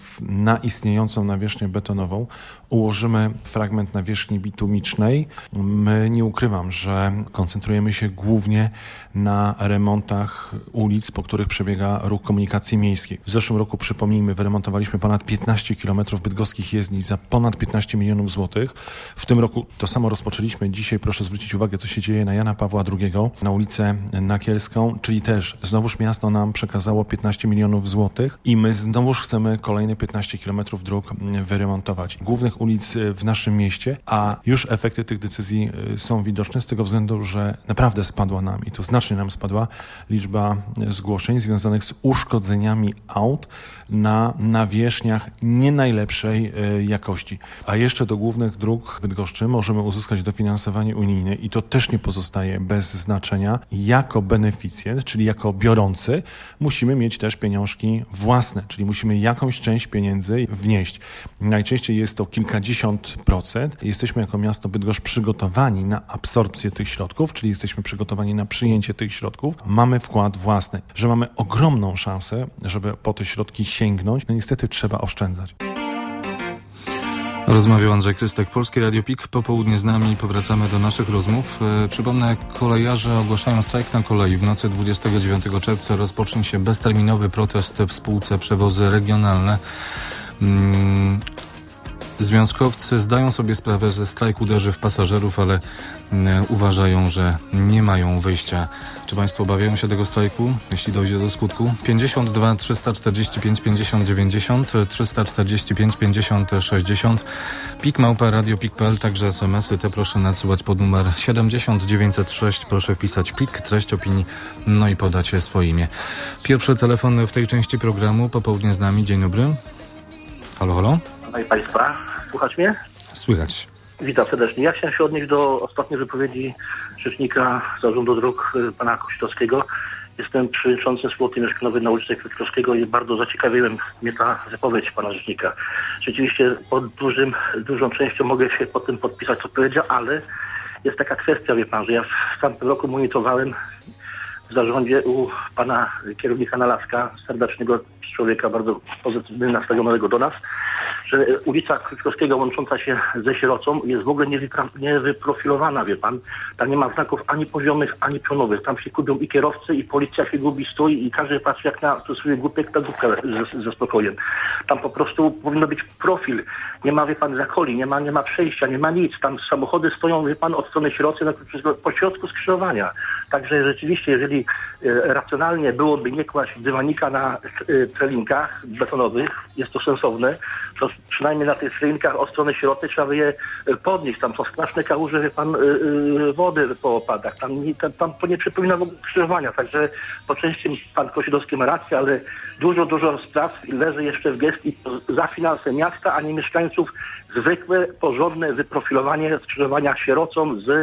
na istniejącą nawierzchnię betonową ułożymy fragment nawierzchni bitumicznej. My, nie ukrywam, że koncentrujemy się głównie na remontach ulic, po których przebiega ruch komunikacji miejskiej. W zeszłym roku, przypomnijmy, wyremontowaliśmy ponad piętnaście kilometrów bydgoskich jezdni za ponad piętnaście milionów złotych. W tym roku to samo rozpoczęliśmy. Dzisiaj proszę zwrócić uwagę, co się dzieje na Jana Pawła drugiego, na ulicę Nakielską, czyli też znowuż miasto nam przekazało piętnaście milionów złotych i my znowuż chcemy kolejne piętnaście kilometrów dróg wyremontować. Głównych ulic w naszym mieście, a już efekty tych decyzji są widoczne z tego względu, że naprawdę spadła nam i to znacznie nam spadła liczba zgłoszeń związanych z uszkodzeniami aut na nawierzchniach nie najlepszej jakości. A jeszcze do głównych dróg Bydgoszczy możemy uzyskać dofinansowanie unijne i to też nie pozostaje bez znaczenia. Jako beneficjent, czyli jako biorący, musimy mieć też pieniążki własne, czyli musimy jakąś część pieniędzy wnieść. Najczęściej jest to kilkadziesiąt procent. Jesteśmy jako miasto Bydgoszcz przygotowani na absorpcję tych środków, czyli jesteśmy przygotowani na przyjęcie tych środków. Mamy wkład własny, że mamy ogromną szansę, żeby po te środki sięgnąć. No niestety trzeba oszczędzać. Rozmawiał Andrzej Krystek, Polskie Radio P I K. Popołudnie z nami, powracamy do naszych rozmów. E, przypomnę, kolejarze ogłaszają strajk na kolei. W nocy dwudziestego dziewiątego czerwca rozpocznie się bezterminowy protest w spółce Przewozy Regionalne. Mm. Związkowcy zdają sobie sprawę, że strajk uderzy w pasażerów, ale e, uważają, że nie mają wyjścia. Czy państwo obawiają się tego strajku, jeśli dojdzie do skutku? pięćdziesiąt dwa trzysta czterdzieści pięć pięćdziesiąt dziewięćdziesiąt, trzysta czterdzieści pięć pięćdziesiąt sześćdziesiąt, pik małpa radio pik kropka p l, także smsy te proszę nadsyłać pod numer siedemdziesiąt dziewięćset sześć, proszę wpisać pik, treść opinii, no i podać swoje imię. Pierwszy telefon w tej części programu, popołudnie z nami, dzień dobry. Halo, halo. Proszę Państwa, słuchać mnie? Słychać. Witam serdecznie. Ja chciałem się odnieść do ostatniej wypowiedzi rzecznika Zarządu Dróg pana Kościtowskiego. Jestem przewodniczącym wspólnoty mieszkaniowej na ulicy Kwiatkowskiego i bardzo zaciekawiłem mnie ta wypowiedź pana rzecznika. Rzeczywiście pod dużym, dużą częścią mogę się pod tym podpisać, co powiedział, ale jest taka kwestia, wie pan, że ja w tamtym roku monitorowałem w zarządzie u pana kierownika Nalaska, serdecznego człowieka, bardzo pozytywnie nastawionego do nas, że ulica Kwiatkowskiego łącząca się ze Sierocą jest w ogóle niewyprofilowana, wie pan. Tam nie ma znaków ani poziomych, ani pionowych. Tam się gubią i kierowcy, i policja się gubi, stoi i każdy patrzy jak na to swój głupek, na głupkę ze, ze spokojem. Tam po prostu powinno być profil. Nie ma, wie pan, zakoli, nie ma, nie ma przejścia, nie ma nic. Tam samochody stoją, wie pan, od strony Sierocy po środku skrzyżowania. Także rzeczywiście, jeżeli e, racjonalnie byłoby nie kłaść dywanika na e, trelinkach betonowych, jest to sensowne, to przynajmniej na tych trelinkach od strony Sierocy trzeba by je podnieść. Tam są straszne kałuże, wie pan, e, e, wody po opadach. Tam, nie, tam, tam to nie przypomina w ogóle skrzyżowania. Także po części pan Kosidowski ma rację, ale dużo, dużo spraw leży jeszcze w gestii za finansem miasta, a nie mieszkańców. Zwykłe, porządne wyprofilowanie skrzyżowania Sierocą z e,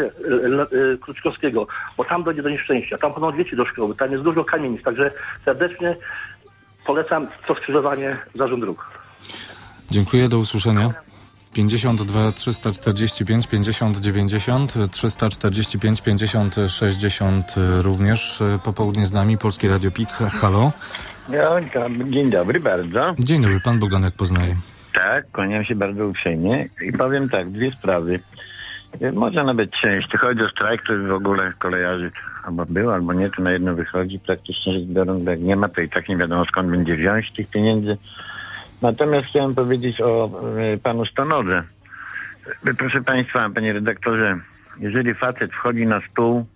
e, Kruczkowskiego, bo tam dojdzie do nieszczęścia. Tam chodzą dzieci do szkoły, tam jest dużo kamienic, także serdecznie polecam to skrzyżowanie Zarząd Dróg. Dziękuję, do usłyszenia. pięćdziesiąt dwa trzysta czterdzieści pięć pięćdziesiąt dziewięćdziesiąt, trzysta czterdzieści pięć pięćdziesiąt sześćdziesiąt również. Popołudnie z nami Polskie Radio P I K. Halo. Ja, tam, dzień dobry bardzo. Dzień dobry, pan Bogdanek poznaje. Tak, kłaniam się bardzo uprzejmie i powiem tak, dwie sprawy. Może nawet część. Chodzi o strajk, który w ogóle kolejarzy albo był, albo nie, to na jedno wychodzi praktycznie rzecz biorąc, bo jak nie ma, to i tak nie wiadomo skąd będzie wziąć tych pieniędzy. Natomiast chciałem powiedzieć o y, panu Stonodze. Y, proszę państwa, panie redaktorze, jeżeli facet wchodzi na stół,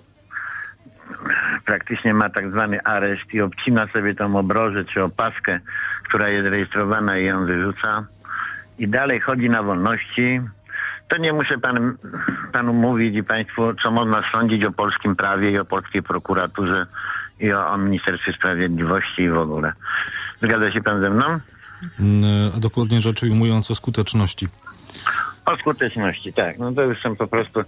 praktycznie ma tak zwany areszt i obcina sobie tą obrożę czy opaskę, która jest rejestrowana i ją wyrzuca i dalej chodzi na wolności, to nie muszę pan, panu mówić i państwu, co można sądzić o polskim prawie i o polskiej prokuraturze i o, o Ministerstwie Sprawiedliwości i w ogóle. Zgadza się pan ze mną? A dokładnie rzecz ujmując o skuteczności. O skuteczności, tak. No to już są po prostu...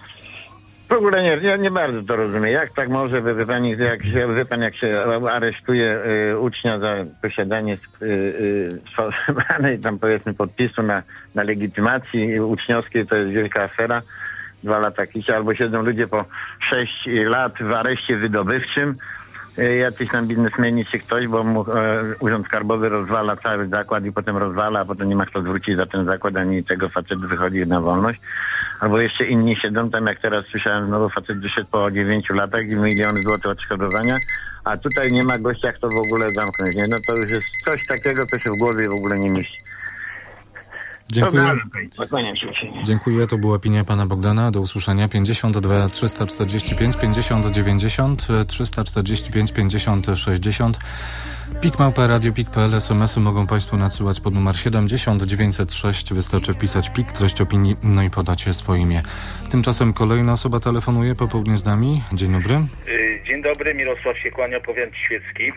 W ogóle nie, ja nie bardzo to rozumiem. Jak tak może, wie, wie, pan, jak się, wie pan, jak się aresztuje y, ucznia za posiadanie y, y, sfałszowanej tam powiedzmy podpisu na, na legitymacji uczniowskiej, to jest wielka afera. Dwa lata kicia, albo siedzą ludzie po sześć lat w areszcie wydobywczym. Y, jacyś tam biznesmeni czy ktoś, bo mu y, Urząd Skarbowy rozwala cały zakład i potem rozwala, a potem nie ma kto zwrócić za ten zakład, ani tego facet wychodzi na wolność. Albo jeszcze inni siedzą tam, jak teraz słyszałem, znowu facet wyszedł po dziewięciu latach i miliony złotych odszkodowania, a tutaj nie ma gościa, kto w ogóle zamknąć. Nie? No to już jest coś takiego, co się w głowie w ogóle nie mieści. Dziękuję. Kłaniam się. Dziękuję, to była opinia pana Bogdana. Do usłyszenia. pięćdziesiąt dwa trzysta czterdzieści pięć pięćdziesiąt dziewięćdziesiąt, trzysta czterdzieści pięć pięćdziesiąt sześćdziesiąt. Pikmałpa Radio Pik kropka pe el. es em esy mogą państwo nadsyłać pod numer siedemdziesiąt dziewięćset sześć. Wystarczy wpisać Pik, treść opinii, no i podać swoje imię. Tymczasem kolejna osoba telefonuje po południu z nami. Dzień dobry. Dzień dobry, Mirosław się kłania, powiat świecki.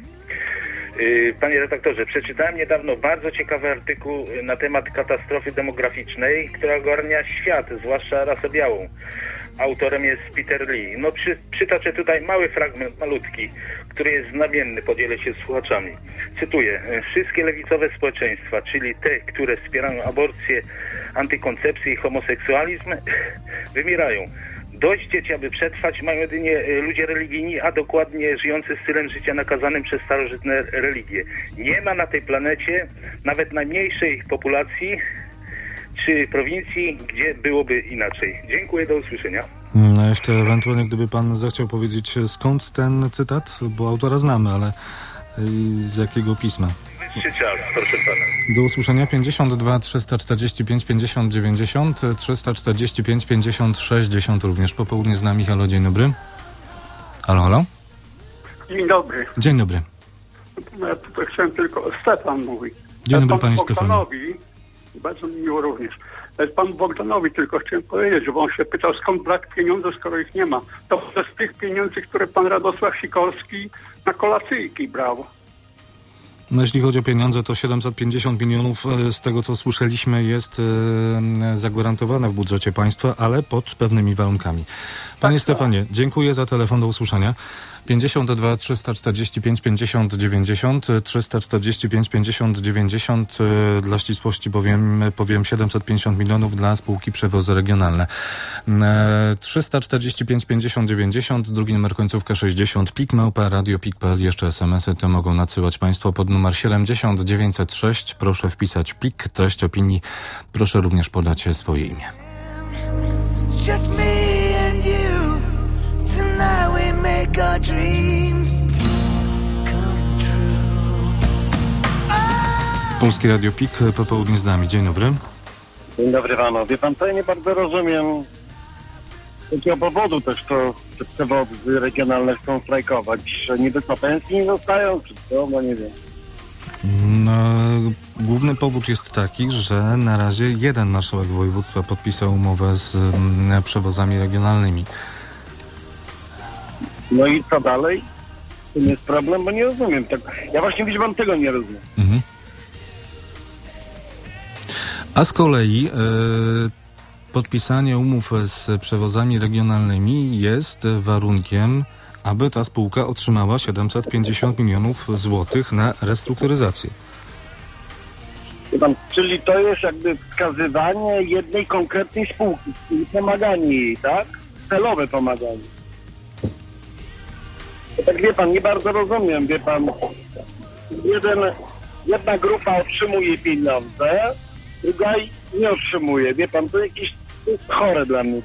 Panie redaktorze, przeczytałem niedawno bardzo ciekawy artykuł na temat katastrofy demograficznej, która ogarnia świat, zwłaszcza rasę białą. Autorem jest Peter Lee. No przy, przytaczę tutaj mały fragment, malutki, który jest znamienny, podzielę się z słuchaczami. Cytuję. Wszystkie lewicowe społeczeństwa, czyli te, które wspierają aborcję, antykoncepcję i homoseksualizm, wymierają. Dość dzieci, aby przetrwać, mają jedynie ludzie religijni, a dokładnie żyjący stylem życia nakazanym przez starożytne religie. Nie ma na tej planecie nawet najmniejszej populacji czy prowincji, gdzie byłoby inaczej. Dziękuję, do usłyszenia. No jeszcze ewentualnie, gdyby pan zechciał powiedzieć, skąd ten cytat, bo autora znamy, ale z jakiego pisma? Wyższy czas, proszę pana. Do usłyszenia. Pięćdziesiąt dwa trzysta czterdzieści pięć pięćdziesiąt dziewięćdziesiąt, trzysta czterdzieści pięć pięćdziesiąt sześćdziesiąt również. Popołudnie z nami. Halo, dzień dobry. Halo, halo. Dzień dobry. Dzień dobry. Ja tutaj chciałem tylko, Stefan mówi. Dzień dobry, panie Stefanie. Bardzo mi miło również. Panu Bogdanowi tylko chciałem powiedzieć, bo on się pytał, skąd brak pieniędzy, skoro ich nie ma. To z tych pieniędzy, które pan Radosław Sikorski na kolacyjki brał. No, jeśli chodzi o pieniądze, to siedemset pięćdziesiąt milionów z tego, co słyszeliśmy, jest e, zagwarantowane w budżecie państwa, ale pod pewnymi warunkami. Panie tak, Stefanie, tak. Dziękuję za telefon, do usłyszenia. pięćdziesiąt dwa trzysta czterdzieści pięć pięćdziesiąt dziewięćdziesiąt, trzysta czterdzieści pięć pięćdziesiąt dziewięćdziesiąt, dla ścisłości powiem, powiem siedemset pięćdziesiąt milionów dla spółki Przewozy Regionalne. trzysta czterdzieści pięć pięćdziesiąt dziewięćdziesiąt, drugi numer końcówka sześćdziesiąt, pikmałpa radio pik kropka pe el, jeszcze es em esy te mogą nadsyłać państwo pod numer siedemdziesiąt dziewięćset sześć. Proszę wpisać Pik, treść opinii, proszę również podać swoje imię. Just me and you. Tonight we make our dreams come true. Polskie Radio Pik, popołudnie z nami. Dzień dobry. Dzień dobry panu. Wie pan, to ja nie bardzo rozumiem, z jakiego powodu też to te przewozy regionalne chcą strajkować, że niby co, pensji nie dostają, czy co, no nie wiem. No, główny powód jest taki, że na razie jeden marszałek województwa podpisał umowę z mm, przewozami regionalnymi. No i co dalej? To nie jest problem, bo nie rozumiem tego. Ja właśnie widzę, wam tego nie rozumiem. Mhm. A z kolei e, podpisanie umów z przewozami regionalnymi jest warunkiem, aby ta spółka otrzymała siedemset pięćdziesiąt milionów złotych na restrukturyzację. Wie pan, czyli to jest jakby wskazywanie jednej konkretnej spółki i pomaganie jej, tak? Celowe pomaganie. Tak wie pan, nie bardzo rozumiem, wie pan. Jeden, jedna grupa otrzymuje pieniądze, druga nie otrzymuje. Wie pan, to jakieś to jest chore dla mnie.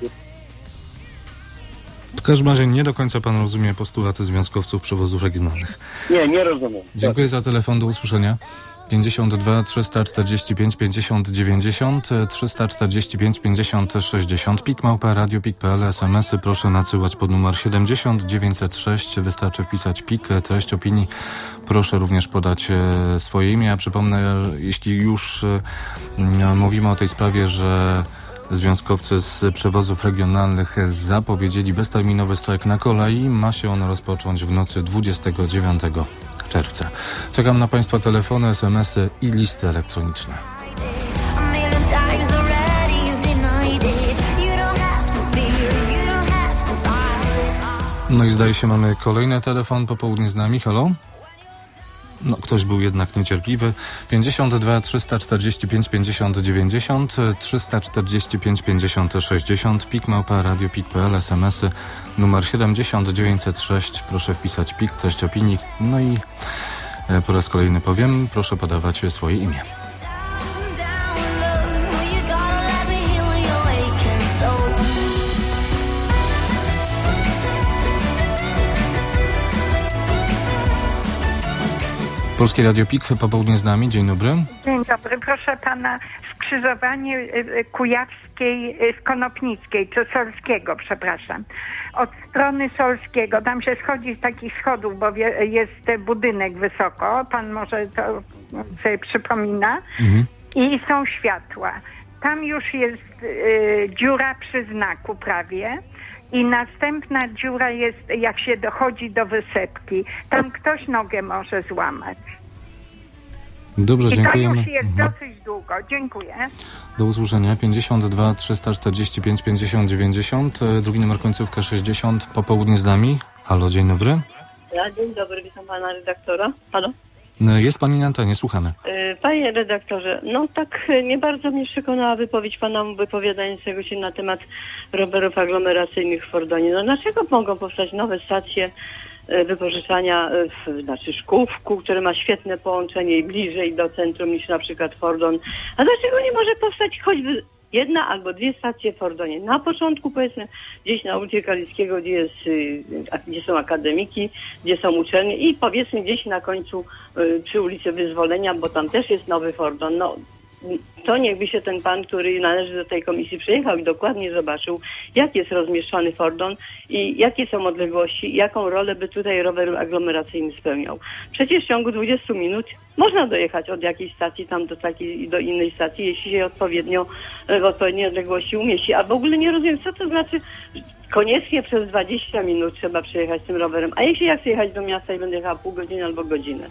W każdym razie nie do końca pan rozumie postulaty związkowców przewozów regionalnych. Nie, nie rozumiem. Dziękuję za telefon, do usłyszenia. pięćdziesiąt dwa trzysta czterdzieści pięć pięćdziesiąt dziewięćdziesiąt, trzysta czterdzieści pięć pięćdziesiąt sześćdziesiąt, pik małpa radio pik kropka p l, es em esy proszę nadsyłać pod numer siedemdziesiąt dziewięćset sześć, wystarczy wpisać pik, treść opinii, proszę również podać e, swoje imię. Ja przypomnę, jeśli już e, mówimy o tej sprawie, że związkowcy z przewozów regionalnych zapowiedzieli bezterminowy strajk na kolei, ma się on rozpocząć w nocy dwudziestego dziewiątego czerwca. Czekam na państwa telefony, es em esy i listy elektroniczne. No i zdaje się, mamy kolejny telefon po południu z nami. Halo? No, ktoś był jednak niecierpliwy. pięćdziesiąt dwa trzysta czterdzieści pięć pięćdziesiąt dziewięćdziesiąt, trzysta czterdzieści pięć pięćdziesiąt sześćdziesiąt, pik małpa radio pik kropka p l, es em esy numer siedemdziesiąt dziewięćset sześć, proszę wpisać pik, treść opinii. No i e, po raz kolejny powiem, proszę podawać swoje imię. Polskie Radio Pik, popołudnie z nami. Dzień dobry. Dzień dobry. Proszę pana, skrzyżowanie Kujawskiej z Konopnickiej, czy Solskiego, przepraszam. Od strony Solskiego, tam się schodzi z takich schodów, bo jest budynek wysoko, pan może to sobie przypomina, mhm. I są światła. Tam już jest y, dziura przy znaku prawie. I następna dziura jest, jak się dochodzi do wysepki. Tam ktoś nogę może złamać. Dobrze, I dziękujemy. to już jest mhm. dosyć długo. Dziękuję. Do usłyszenia. pięćdziesiąt dwa trzysta czterdzieści pięć pięćdziesiąt dziewięćdziesiąt. Drugi numer końcówka sześćdziesiąt. Popołudnie z nami. Halo, dzień dobry. Ja, dzień dobry, witam pana redaktora. Halo? Jest pani na antenie, słuchamy. Panie redaktorze, no tak nie bardzo mnie przekonała wypowiedź pana wypowiadającego się na temat rowerów aglomeracyjnych w Fordonie. No dlaczego mogą powstać nowe stacje wypożyczania, w, znaczy Szkówku, które ma świetne połączenie i bliżej do centrum niż na przykład Fordon. A dlaczego nie może powstać choćby jedna albo dwie stacje w Fordonie? Na początku, powiedzmy, gdzieś na ulicy Kaliskiego, gdzie, jest, gdzie są akademiki, gdzie są uczelnie i powiedzmy gdzieś na końcu przy ulicy Wyzwolenia, bo tam też jest nowy Fordon. No, to niechby się ten pan, który należy do tej komisji, przyjechał i dokładnie zobaczył, jak jest rozmieszczony Fordon i jakie są odległości i jaką rolę by tutaj rower aglomeracyjny spełniał. Przecież w ciągu dwudziestu minut można dojechać od jakiejś stacji tam do takiej, do innej stacji, jeśli się odpowiednio w odpowiedniej odległości umieści. A w ogóle nie rozumiem, co to znaczy koniecznie przez dwadzieścia minut trzeba przejechać tym rowerem. A jeśli ja chcę jechać do miasta i będę jechała pół godziny albo godzinę?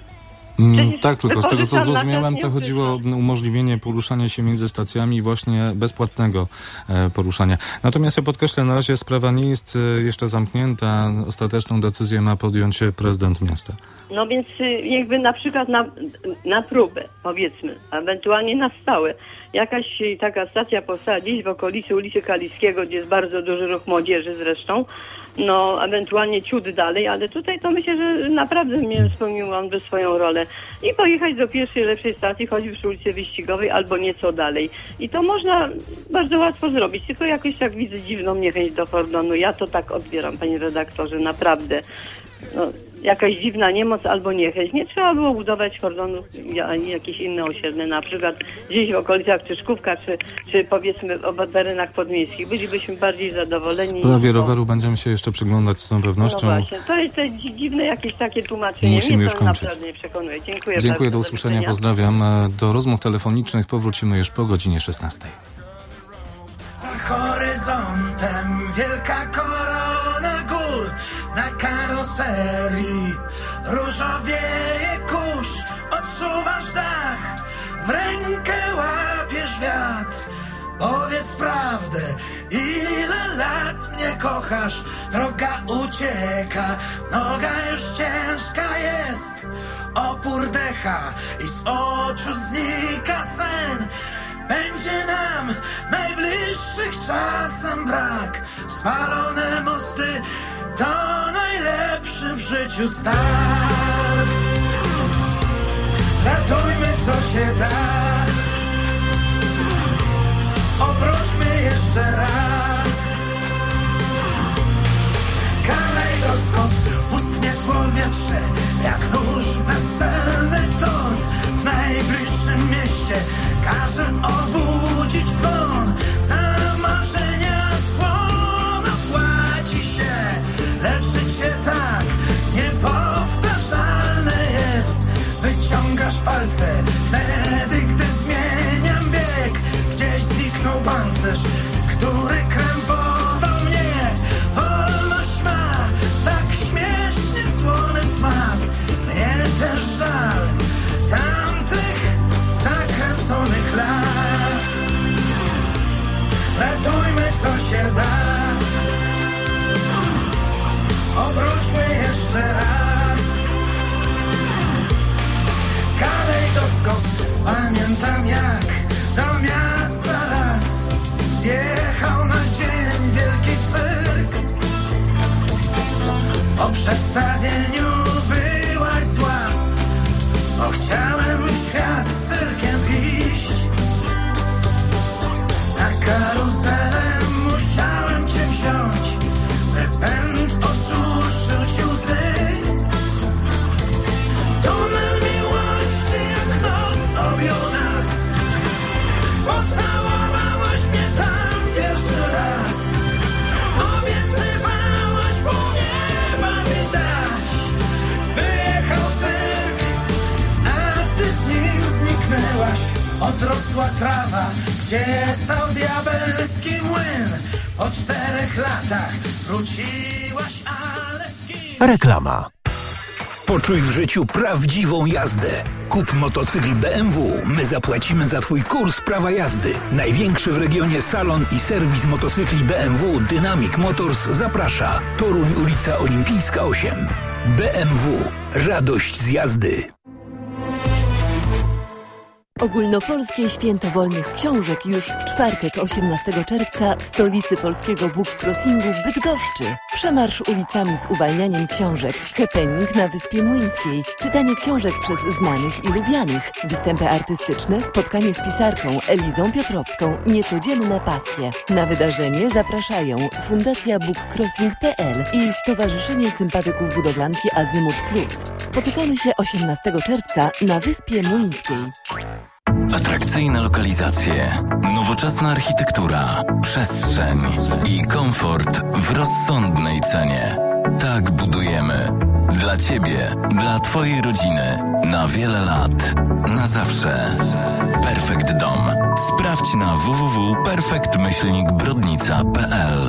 Mm, tak, tylko z tego co zrozumiałem, to chodziło o umożliwienie poruszania się między stacjami, właśnie bezpłatnego e, poruszania. Natomiast ja podkreślę, na razie sprawa nie jest e, jeszcze zamknięta. Ostateczną decyzję ma podjąć prezydent miasta. No więc jakby na przykład na, na próbę, powiedzmy, ewentualnie na stałe, jakaś taka stacja powstała gdzieś w okolicy ulicy Kaliskiego, gdzie jest bardzo duży ruch młodzieży zresztą, no ewentualnie ciut dalej, ale tutaj to myślę, że naprawdę mnie spełnił on by swoją rolę. I pojechać do pierwszej, lepszej stacji, choćby przy ulicy Wyścigowej albo nieco dalej. I to można bardzo łatwo zrobić, tylko jakoś tak widzę dziwną niechęć do Fordonu. Ja to tak odbieram, panie redaktorze, naprawdę. No, jakaś dziwna niemoc albo niechęć. Nie trzeba było budować Fordonów ani jakieś inne osiedle, na przykład gdzieś w okolicach Czyszkówka, czy, czy powiedzmy w terenach podmiejskich. Bylibyśmy bardziej zadowoleni. W sprawie bo... roweru będziemy się jeszcze przyglądać z całą pewnością. No właśnie, to jest to dziwne jakieś takie tłumaczenie. Musimy Mnie już to kończyć. naprawdę nie przekonuje. Dziękuję, Dziękuję, bardzo, do usłyszenia, do pozdrawiam. Do rozmów telefonicznych powrócimy już po godzinie szesnastej. Za horyzontem wielka korona gór, na karoserii różowieje kurz. Odsuwasz dach, w rękę łapiesz wiatr. Powiedz prawdę. jazdę. Ile lat mnie kochasz, droga ucieka, noga już ciężka jest, opór decha i z oczu znika sen. Będzie nam najbliższych czasem brak, spalone mosty to najlepszy w życiu start. Ratujmy co się da, obroćmy jeszcze raz. Kalejdoskop, w ustnie powietrze, jak nóż weselny tort. W najbliższym mieście każe obudzić dzwon. Za marzenia słono płaci się, lecz życie tak niepowtarzalne jest. Wyciągasz palce wtedy, gdy zmieniam bieg. Gdzieś zniknął pancerz, który krępował mnie. Wolność ma tak śmiesznie słony smak. Mnie też żal tamtych zakręconych lat. Ratujmy co się da, obróćmy jeszcze raz. Kalejdoskop, pamiętam jak do miasta raz zjechał na dzień wielki cyrk. Po przedstawieniu byłaś zła, bo chciałem w świat z cyrkiem iść. Na karuzelę musiałem cię wziąć, by pęd osuszył ci łzy. Tunel miłości jak noc objął nas, pocałowałaś mnie tam pierwszy raz. Obiecywałaś mu nieba mi dać, by jechał cyrk, a ty z nim zniknęłaś. Odrosła trawa, gdzie stał diabelski młyn. Po czterech latach wróciłaś, ale z kim? Reklama. Poczuj w życiu prawdziwą jazdę. Kup motocykl B M W. My zapłacimy za Twój kurs prawa jazdy. Największy w regionie salon i serwis motocykli B M W Dynamic Motors zaprasza. Toruń, ulica Olimpijska osiem. B M W. Radość z jazdy. Ogólnopolskie Święto Wolnych Książek już w czwartek osiemnastego czerwca w stolicy polskiego book crossingu Bydgoszczy. Przemarsz ulicami z uwalnianiem książek, happening na Wyspie Młyńskiej, czytanie książek przez znanych i lubianych, występy artystyczne, spotkanie z pisarką Elizą Piotrowską, niecodzienne pasje. Na wydarzenie zapraszają Fundacja book crossing kropka p l i Stowarzyszenie Sympatyków Budowlanki Azymut Plus. Spotykamy się osiemnastego czerwca na Wyspie Młyńskiej. Atrakcyjne lokalizacje, nowoczesna architektura, przestrzeń i komfort w rozsądnej cenie. Tak budujemy. Dla Ciebie, dla Twojej rodziny, na wiele lat, na zawsze. Perfect Dom. Sprawdź na w w w kropka perfect myślnik brodnica kropka p l.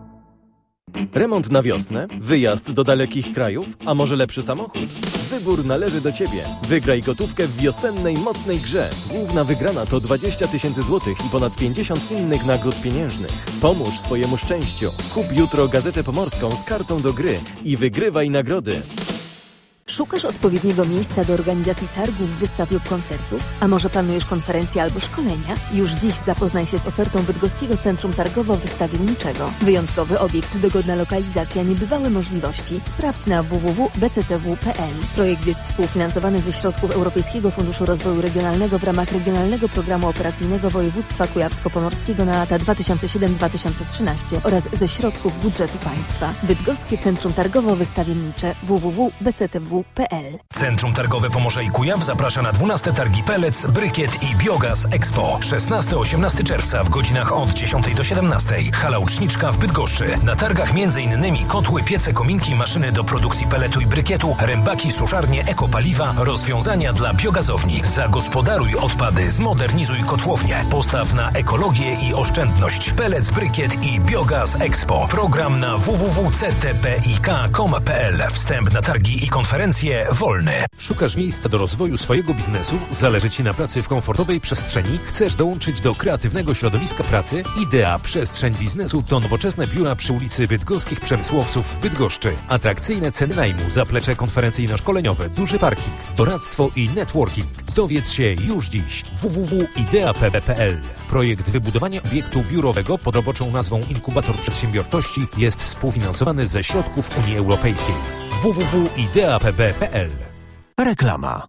Remont na wiosnę? Wyjazd do dalekich krajów? A może lepszy samochód? Wybór należy do Ciebie. Wygraj gotówkę w wiosennej, mocnej grze. Główna wygrana to dwadzieścia tysięcy złotych i ponad pięćdziesiąt innych nagród pieniężnych. Pomóż swojemu szczęściu. Kup jutro Gazetę Pomorską z kartą do gry i wygrywaj nagrody. Szukasz odpowiedniego miejsca do organizacji targów, wystaw lub koncertów? A może planujesz konferencje albo szkolenia? Już dziś zapoznaj się z ofertą Bydgoskiego Centrum Targowo-Wystawienniczego. Wyjątkowy obiekt, dogodna lokalizacja, niebywałe możliwości. Sprawdź na w w w kropka b c t w kropka p l. Projekt jest współfinansowany ze środków Europejskiego Funduszu Rozwoju Regionalnego w ramach Regionalnego Programu Operacyjnego Województwa Kujawsko-Pomorskiego na lata dwa tysiące siódmy do dwa tysiące trzynastego oraz ze środków budżetu państwa. Bydgoskie Centrum Targowo-Wystawiennicze w w w kropka b c t w kropka p l. Centrum Targowe Pomorze i Kujaw zaprasza na dwunaste targi Pellets, Brykiet i Biogas Expo. szesnastego do osiemnastego czerwca w godzinach od dziesiątej do siedemnastej. Hala Uczniczka w Bydgoszczy. Na targach m.in. kotły, piece, kominki, maszyny do produkcji peletu i brykietu, rębaki, suszarnie, ekopaliwa, rozwiązania dla biogazowni. Zagospodaruj odpady, zmodernizuj kotłownię. Postaw na ekologię i oszczędność. Pellets, Brykiet i Biogas Expo. Program na w w w kropka c t p i k kropka com kropka p l. Wstęp na targi i konferencje konferencje wolne. Szukasz miejsca do rozwoju swojego biznesu? Zależy Ci na pracy w komfortowej przestrzeni? Chcesz dołączyć do kreatywnego środowiska pracy? Idea Przestrzeń Biznesu to nowoczesne biura przy ulicy Bydgoskich Przemysłowców w Bydgoszczy. Atrakcyjne ceny najmu, zaplecze konferencyjno-szkoleniowe, duży parking, doradztwo i networking. Dowiedz się już dziś. w w w kropka idea p b kropka p l. Projekt wybudowania obiektu biurowego pod roboczą nazwą Inkubator Przedsiębiorczości jest współfinansowany ze środków Unii Europejskiej. w w w kropka idea p b kropka p l. Reklama.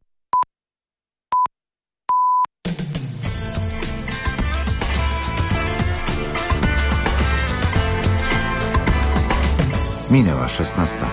Minęła szesnasta.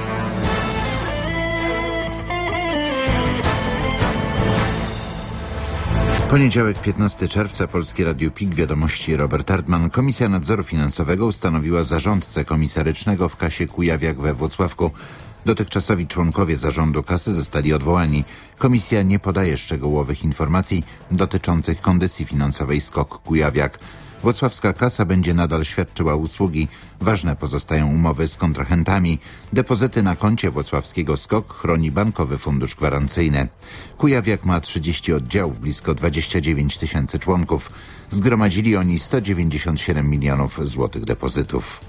Poniedziałek, piętnastego czerwca, Polskie Radio P I K, wiadomości Robert Erdman. Komisja Nadzoru Finansowego ustanowiła zarządcę komisarycznego w kasie Kujawiak we Włocławku. Dotychczasowi członkowie zarządu kasy zostali odwołani. Komisja nie podaje szczegółowych informacji dotyczących kondycji finansowej SKOK Kujawiak. Włocławska kasa będzie nadal świadczyła usługi. Ważne pozostają umowy z kontrahentami. Depozyty na koncie włocławskiego SKOK chroni Bankowy Fundusz Gwarancyjny. Kujawiak ma trzydzieści oddziałów, blisko dwadzieścia dziewięć tysięcy członków. Zgromadzili oni sto dziewięćdziesiąt siedem milionów złotych depozytów.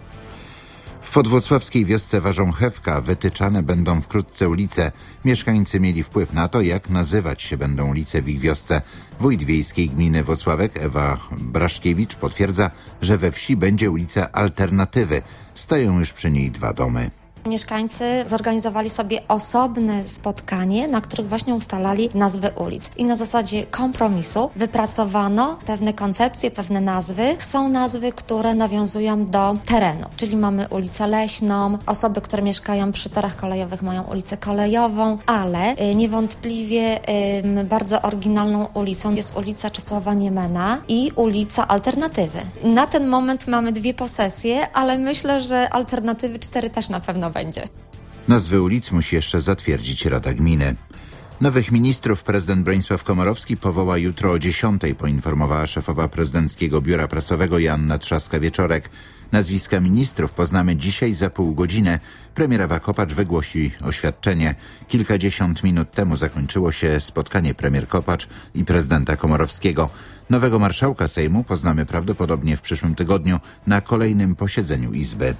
W podwłocławskiej wiosce Warząchewka wytyczane będą wkrótce ulice. Mieszkańcy mieli wpływ na to, jak nazywać się będą ulice w ich wiosce. Wójt wiejskiej gminy Włocławek Ewa Braszkiewicz potwierdza, że we wsi będzie ulica Alternatywy. Stoją już przy niej dwa domy. Mieszkańcy zorganizowali sobie osobne spotkanie, na których właśnie ustalali nazwy ulic. I na zasadzie kompromisu wypracowano pewne koncepcje, pewne nazwy. Są nazwy, które nawiązują do terenu, czyli mamy ulicę Leśną, osoby, które mieszkają przy torach kolejowych mają ulicę Kolejową, ale y, niewątpliwie y, bardzo oryginalną ulicą jest ulica Czesława Niemena i ulica Alternatywy. Na ten moment mamy dwie posesje, ale myślę, że Alternatywy cztery też na pewno będzie. Nazwy ulic musi jeszcze zatwierdzić Rada Gminy. Nowych ministrów prezydent Bronisław Komorowski powoła jutro o dziesiątej, poinformowała szefowa prezydenckiego biura prasowego Joanna Trzaska-Wieczorek. Nazwiska ministrów poznamy dzisiaj za pół godziny. Premier Ewa Kopacz wygłosi oświadczenie. Kilkadziesiąt minut temu zakończyło się spotkanie premier Kopacz i prezydenta Komorowskiego. Nowego marszałka Sejmu poznamy prawdopodobnie w przyszłym tygodniu na kolejnym posiedzeniu Izby.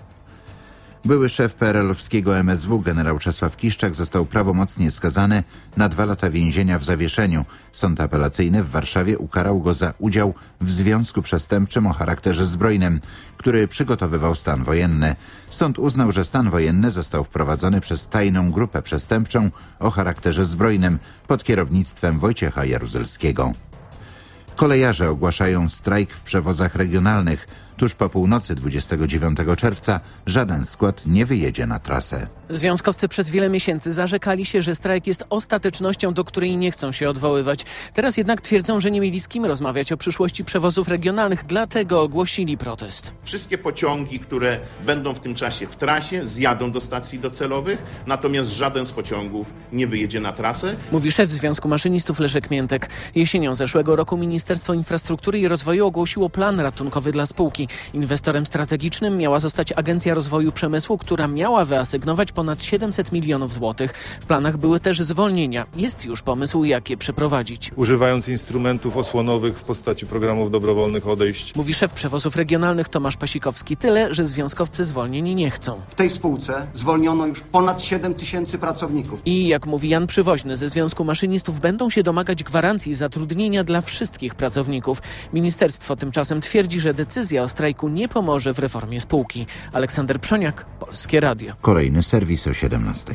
Były szef P R L-owskiego M S W generał Czesław Kiszczak został prawomocnie skazany na dwa lata więzienia w zawieszeniu. Sąd apelacyjny w Warszawie ukarał go za udział w związku przestępczym o charakterze zbrojnym, który przygotowywał stan wojenny. Sąd uznał, że stan wojenny został wprowadzony przez tajną grupę przestępczą o charakterze zbrojnym pod kierownictwem Wojciecha Jaruzelskiego. Kolejarze ogłaszają strajk w przewozach regionalnych. Tuż po północy dwudziestego dziewiątego czerwca żaden skład nie wyjedzie na trasę. Związkowcy przez wiele miesięcy zarzekali się, że strajk jest ostatecznością, do której nie chcą się odwoływać. Teraz jednak twierdzą, że nie mieli z kim rozmawiać o przyszłości przewozów regionalnych, dlatego ogłosili protest. Wszystkie pociągi, które będą w tym czasie w trasie, zjadą do stacji docelowych, natomiast żaden z pociągów nie wyjedzie na trasę. Mówi szef Związku Maszynistów Leszek Miętek. Jesienią zeszłego roku Ministerstwo Infrastruktury i Rozwoju ogłosiło plan ratunkowy dla spółki. Inwestorem strategicznym miała zostać Agencja Rozwoju Przemysłu, która miała wyasygnować ponad siedemset milionów złotych. W planach były też zwolnienia. Jest już pomysł, jak je przeprowadzić. Używając instrumentów osłonowych w postaci programów dobrowolnych odejść. Mówi szef przewozów regionalnych Tomasz Pasikowski. Tyle, że związkowcy zwolnieni nie chcą. W tej spółce zwolniono już ponad siedem tysięcy pracowników. I jak mówi Jan Przywoźny ze Związku Maszynistów, będą się domagać gwarancji zatrudnienia dla wszystkich pracowników. Ministerstwo tymczasem twierdzi, że decyzja o strajku nie pomoże w reformie spółki. Aleksander Przoniak, Polskie Radio. Kolejny serwis o siedemnastej.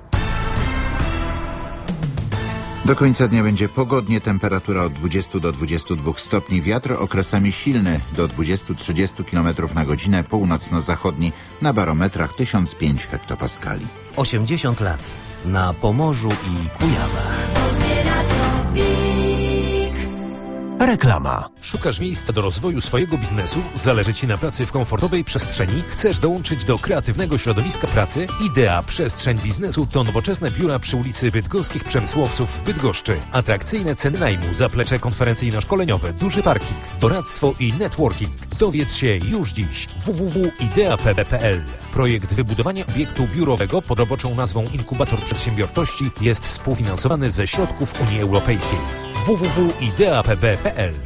Do końca dnia będzie pogodnie, temperatura od dwudziestu do dwudziestu dwóch stopni, wiatr okresami silny do dwudziestu do trzydziestu kilometrów na godzinę, północno-zachodni, na barometrach tysiąc pięć hektopaskali. osiemdziesiąt lat na Pomorzu i Kujawach. Reklama. Szukasz miejsca do rozwoju swojego biznesu? Zależy Ci na pracy w komfortowej przestrzeni? Chcesz dołączyć do kreatywnego środowiska pracy? Idea Przestrzeń Biznesu to nowoczesne biura przy ulicy Bydgoskich Przemysłowców w Bydgoszczy. Atrakcyjne ceny najmu, zaplecze konferencyjno-szkoleniowe, duży parking, doradztwo i networking. Dowiedz się już dziś. w w w kropka idea p b kropka p l. Projekt wybudowania obiektu biurowego pod roboczą nazwą Inkubator Przedsiębiorczości jest współfinansowany ze środków Unii Europejskiej. w w w kropka idea p b kropka p l.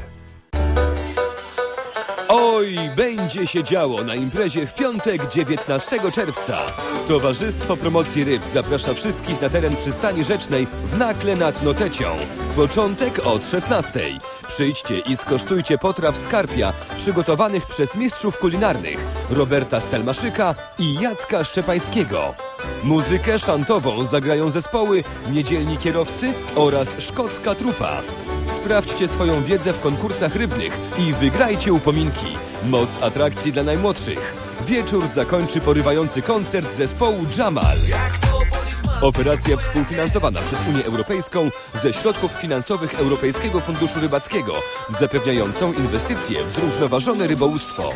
Oj, będzie się działo na imprezie w piątek, dziewiętnastego czerwca. Towarzystwo Promocji Ryb zaprasza wszystkich na teren przystani rzecznej w Nakle nad Notecią. Początek od szesnastej. Przyjdźcie i skosztujcie potraw z karpia przygotowanych przez mistrzów kulinarnych Roberta Stelmaszyka i Jacka Szczepańskiego. Muzykę szantową zagrają zespoły Niedzielni Kierowcy oraz Szkocka Trupa. Sprawdźcie swoją wiedzę w konkursach rybnych i wygrajcie upominki. Moc atrakcji dla najmłodszych. Wieczór zakończy porywający koncert zespołu Jamal. Operacja współfinansowana przez Unię Europejską ze środków finansowych Europejskiego Funduszu Rybackiego, zapewniającą inwestycje w zrównoważone rybołówstwo.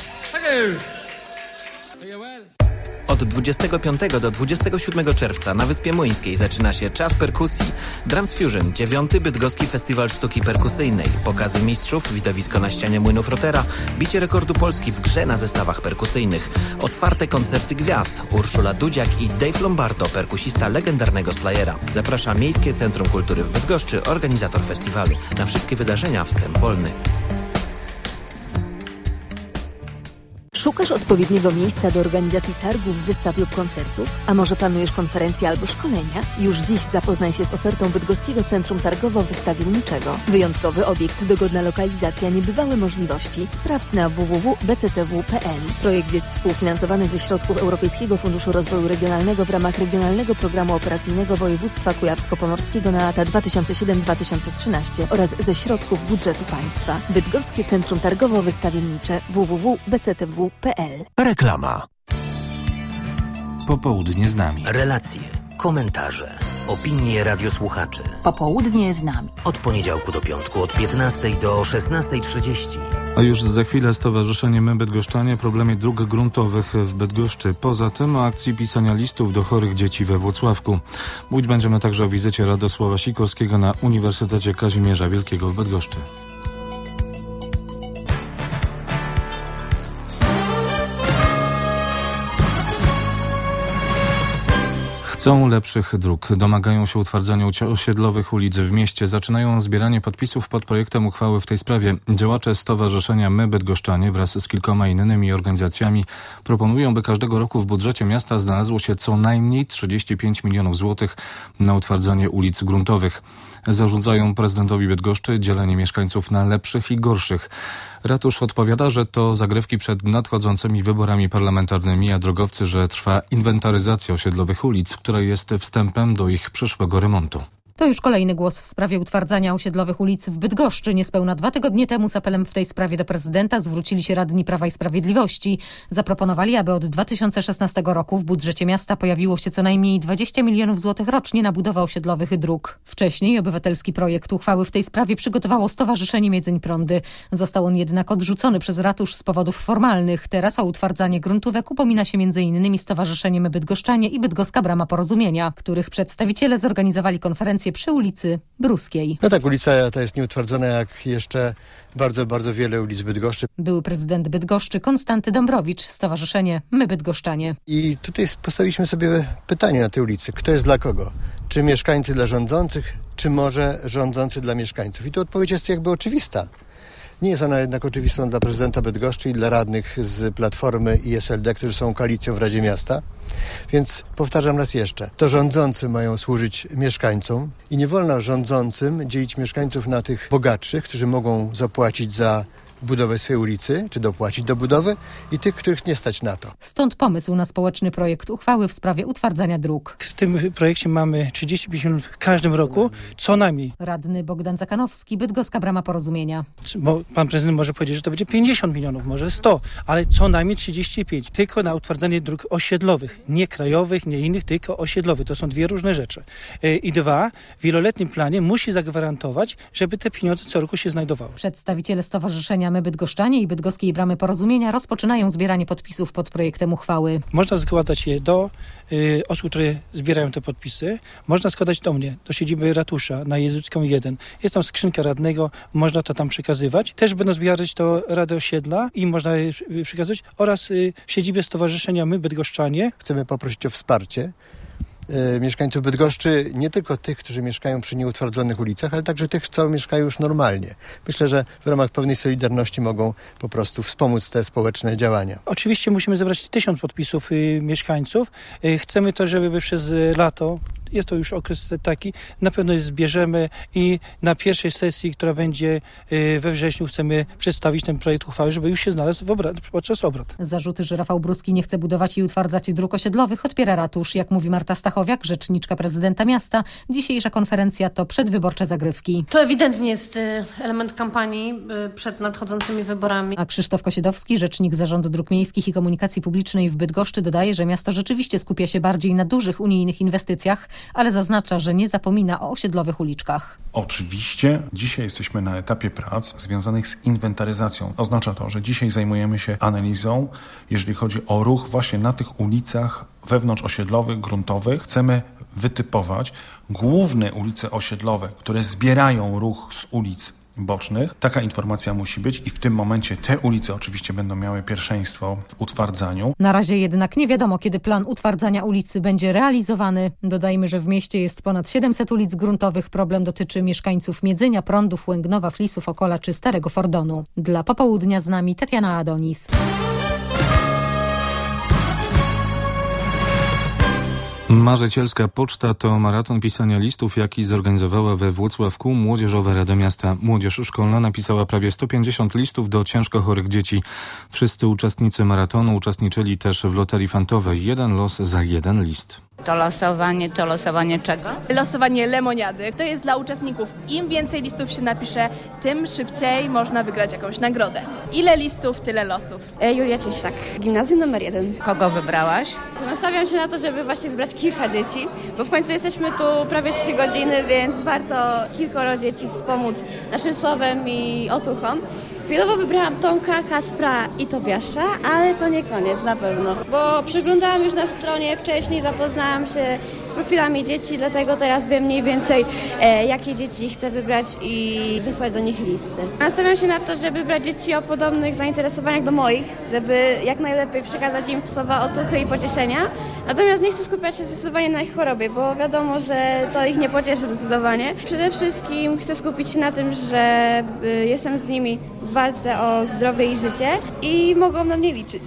Od dwudziestego piątego do dwudziestego siódmego czerwca na Wyspie Młyńskiej zaczyna się Czas Perkusji. Drums Fusion, dziewiąty Bydgoski Festiwal Sztuki Perkusyjnej. Pokazy mistrzów, widowisko na ścianie młynów Rotera, bicie rekordu Polski w grze na zestawach perkusyjnych. Otwarte koncerty gwiazd. Urszula Dudziak i Dave Lombardo, perkusista legendarnego Slayera. Zaprasza Miejskie Centrum Kultury w Bydgoszczy, organizator festiwalu. Na wszystkie wydarzenia wstęp wolny. Szukasz odpowiedniego miejsca do organizacji targów, wystaw lub koncertów? A może planujesz konferencje albo szkolenia? Już dziś zapoznaj się z ofertą Bydgoskiego Centrum Targowo-Wystawienniczego. Wyjątkowy obiekt, dogodna lokalizacja, niebywałe możliwości. Sprawdź na w w w kropka b c t w kropka p l. Projekt jest współfinansowany ze środków Europejskiego Funduszu Rozwoju Regionalnego w ramach Regionalnego Programu Operacyjnego Województwa Kujawsko-Pomorskiego na lata dwa tysiące siódmy do dwa tysiące trzynastego oraz ze środków budżetu państwa. Bydgoskie Centrum Targowo-Wystawiennicze w w w kropka b c t w kropka p l. Reklama. Popołudnie z nami. Relacje, komentarze, opinie radiosłuchaczy. Popołudnie z nami. Od poniedziałku do piątku od piętnastej do szesnastej trzydzieści. A już za chwilę Stowarzyszenie My Bydgoszczanie problemie dróg gruntowych w Bydgoszczy. Poza tym o akcji pisania listów do chorych dzieci we Włocławku. Mówić będziemy także o wizycie Radosława Sikorskiego na Uniwersytecie Kazimierza Wielkiego w Bydgoszczy. Chcą lepszych dróg, domagają się utwardzania osiedlowych ulic w mieście, zaczynają zbieranie podpisów pod projektem uchwały w tej sprawie. Działacze Stowarzyszenia My Bydgoszczanie wraz z kilkoma innymi organizacjami proponują, by każdego roku w budżecie miasta znalazło się co najmniej trzydzieści pięć milionów złotych na utwardzanie ulic gruntowych. Zarządzają prezydentowi Bydgoszczy dzielenie mieszkańców na lepszych i gorszych. Ratusz odpowiada, że to zagrywki przed nadchodzącymi wyborami parlamentarnymi, a drogowcy, że trwa inwentaryzacja osiedlowych ulic, która jest wstępem do ich przyszłego remontu. To już kolejny głos w sprawie utwardzania osiedlowych ulic w Bydgoszczy. Niespełna dwa tygodnie temu z apelem w tej sprawie do prezydenta zwrócili się radni Prawa i Sprawiedliwości. Zaproponowali, aby od dwa tysiące szesnastego roku w budżecie miasta pojawiło się co najmniej dwadzieścia milionów złotych rocznie na budowę osiedlowych dróg. Wcześniej obywatelski projekt uchwały w tej sprawie przygotowało Stowarzyszenie Miedzeń Prądy. Został on jednak odrzucony przez ratusz z powodów formalnych. Teraz o utwardzanie gruntówek upomina się między innymi Stowarzyszenie My Bydgoszczanie i Bydgoska Brama Porozumienia, których przedstawiciele zorganizowali konferencję przy ulicy Bruskiej. No tak, ulica ta jest nieutwardzona jak jeszcze bardzo, bardzo wiele ulic Bydgoszczy. Były prezydent Bydgoszczy Konstanty Dąbrowicz, Stowarzyszenie My Bydgoszczanie. I tutaj postawiliśmy sobie pytanie na tej ulicy. Kto jest dla kogo? Czy mieszkańcy dla rządzących, czy może rządzący dla mieszkańców? I tu odpowiedź jest jakby oczywista. Nie jest ona jednak oczywistą dla prezydenta Bydgoszczy i dla radnych z Platformy i S L D, którzy są koalicją w Radzie Miasta. Więc powtarzam raz jeszcze, to rządzący mają służyć mieszkańcom i nie wolno rządzącym dzielić mieszkańców na tych bogatszych, którzy mogą zapłacić za budowę swojej ulicy, czy dopłacić do budowy i tych, których nie stać na to. Stąd pomysł na społeczny projekt uchwały w sprawie utwardzania dróg. W tym projekcie mamy trzydzieści pięć milionów w każdym roku, co najmniej. Radny Bogdan Zakanowski, Bydgoska Brama Porozumienia. Bo pan prezydent może powiedzieć, że to będzie pięćdziesiąt milionów, może sto, ale co najmniej trzydzieści pięć. Tylko na utwardzanie dróg osiedlowych, nie krajowych, nie innych, tylko osiedlowych. To są dwie różne rzeczy. I dwa, w wieloletnim planie musi zagwarantować, żeby te pieniądze co roku się znajdowały. Przedstawiciele Stowarzyszenia My Bydgoszczanie i Bydgoskiej Bramy Porozumienia rozpoczynają zbieranie podpisów pod projektem uchwały. Można składać je do y, osób, które zbierają te podpisy. Można składać do mnie, do siedziby ratusza na Jezucką jeden. Jest tam skrzynka radnego, można to tam przekazywać. Też będą zbierać to Rady Osiedla i można je przekazywać oraz y, w siedzibie Stowarzyszenia My Bydgoszczanie. Chcemy poprosić o wsparcie mieszkańców Bydgoszczy, nie tylko tych, którzy mieszkają przy nieutwardzonych ulicach, ale także tych, co mieszkają już normalnie. Myślę, że w ramach pewnej solidarności mogą po prostu wspomóc te społeczne działania. Oczywiście musimy zebrać tysiąc podpisów y, mieszkańców. Y, chcemy to, żeby przez lato, jest to już okres taki, na pewno je zbierzemy i na pierwszej sesji, która będzie we wrześniu, chcemy przedstawić ten projekt uchwały, żeby już się znalazł w obrad, podczas obrad. Zarzuty, że Rafał Bruski nie chce budować i utwardzać dróg osiedlowych, odpiera ratusz. Jak mówi Marta Stachowiak, rzeczniczka prezydenta miasta, dzisiejsza konferencja to przedwyborcze zagrywki. To ewidentnie jest element kampanii przed nadchodzącymi wyborami. A Krzysztof Kosiedowski, rzecznik Zarządu Dróg Miejskich i Komunikacji Publicznej w Bydgoszczy, dodaje, że miasto rzeczywiście skupia się bardziej na dużych unijnych inwestycjach, ale zaznacza, że nie zapomina o osiedlowych uliczkach. Oczywiście dzisiaj jesteśmy na etapie prac związanych z inwentaryzacją. Oznacza to, że dzisiaj zajmujemy się analizą, jeżeli chodzi o ruch właśnie na tych ulicach wewnątrzosiedlowych, gruntowych. Chcemy wytypować główne ulice osiedlowe, które zbierają ruch z ulic bocznych. Taka informacja musi być i w tym momencie te ulice oczywiście będą miały pierwszeństwo w utwardzaniu. Na razie jednak nie wiadomo, kiedy plan utwardzania ulicy będzie realizowany. Dodajmy, że w mieście jest ponad siedemset ulic gruntowych. Problem dotyczy mieszkańców Miedzynia, Prądów, Łęgnowa, Flisów, Opola czy Starego Fordonu. Dla Popołudnia z nami Tatiana Adonis. Marzycielska Poczta to maraton pisania listów, jaki zorganizowała we Włocławku Młodzieżowa Rada Miasta. Młodzież szkolna napisała prawie sto pięćdziesiąt listów do ciężko chorych dzieci. Wszyscy uczestnicy maratonu uczestniczyli też w loterii fantowej. Jeden los za jeden list. To losowanie, to losowanie czego? Losowanie lemoniady. To jest dla uczestników. Im więcej listów się napisze, tym szybciej można wygrać jakąś nagrodę. Ile listów, tyle losów. E, Julia Cieślak, gimnazjum numer jeden. Kogo wybrałaś? Nastawiam się na to, żeby właśnie wybrać kilka dzieci, bo w końcu jesteśmy tu prawie trzy godziny, więc warto kilkoro dzieci wspomóc naszym słowem i otuchą. Chwilowo wybrałam Tomka, Kaspra i Tobiasza, ale to nie koniec na pewno, bo przeglądałam już na stronie wcześniej, zapoznałam się z profilami dzieci, dlatego teraz wiem mniej więcej, e, jakie dzieci chcę wybrać i wysłać do nich listy. Nastawiam się na to, żeby brać dzieci o podobnych zainteresowaniach do moich, żeby jak najlepiej przekazać im słowa otuchy i pocieszenia. Natomiast nie chcę skupiać się zdecydowanie na ich chorobie, bo wiadomo, że to ich nie pocieszy zdecydowanie. Przede wszystkim chcę skupić się na tym, że y, jestem z nimi w walce o zdrowie i życie i mogą na mnie liczyć.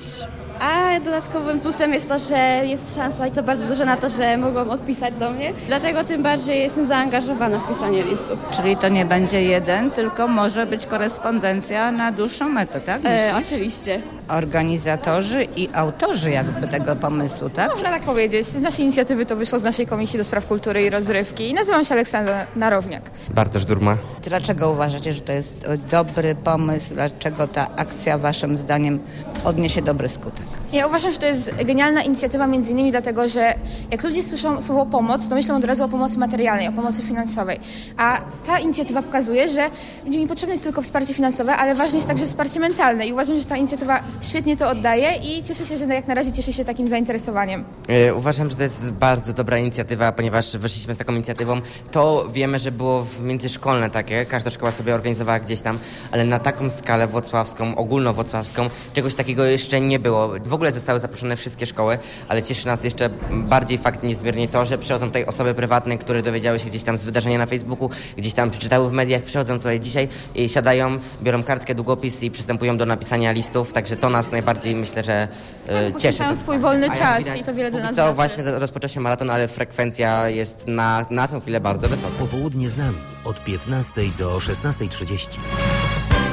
A dodatkowym plusem jest to, że jest szansa i to bardzo duża na to, że mogą odpisać do mnie. Dlatego tym bardziej jestem zaangażowana w pisanie listów. Czyli to nie będzie jeden, tylko może być korespondencja na dłuższą metę, tak? E, oczywiście. Organizatorzy i autorzy jakby tego pomysłu, tak? Można tak powiedzieć. Z naszej inicjatywy to wyszło z naszej Komisji do Spraw Kultury i Rozrywki. I nazywam się Aleksandra Narowniak. Bartosz Durma. Dlaczego uważacie, że to jest dobry pomysł? Dlaczego ta akcja waszym zdaniem odniesie dobry skutek? Ja uważam, że to jest genialna inicjatywa między innymi dlatego, że jak ludzie słyszą słowo pomoc, to myślą od razu o pomocy materialnej, o pomocy finansowej. A ta inicjatywa pokazuje, że nie potrzebne jest tylko wsparcie finansowe, ale ważne jest także wsparcie mentalne. I uważam, że ta inicjatywa świetnie to oddaje i cieszę się, że jak na razie cieszy się takim zainteresowaniem. Yy, uważam, że to jest bardzo dobra inicjatywa, ponieważ weszliśmy z taką inicjatywą. To wiemy, że było w międzyszkolne takie, każda szkoła sobie organizowała gdzieś tam, ale na taką skalę włocławską, ogólnowłocławską, czegoś takiego jeszcze nie było. W ogóle zostały zaproszone wszystkie szkoły, ale cieszy nas jeszcze bardziej fakt niezmiernie to, że przychodzą tutaj osoby prywatne, które dowiedziały się gdzieś tam z wydarzenia na Facebooku, gdzieś tam przeczytały w mediach, przychodzą tutaj dzisiaj i siadają, biorą kartkę, długopis i przystępują do napisania listów, także to nas najbardziej, myślę, że e, tak, cieszy. Mają swój wolny A czas widać, i to wiele dla nas co znaczy. właśnie rozpoczął się maraton, ale frekwencja jest na, na tę chwilę bardzo wysoka. Popołudnie z nami od piętnastej do szesnastej trzydzieści.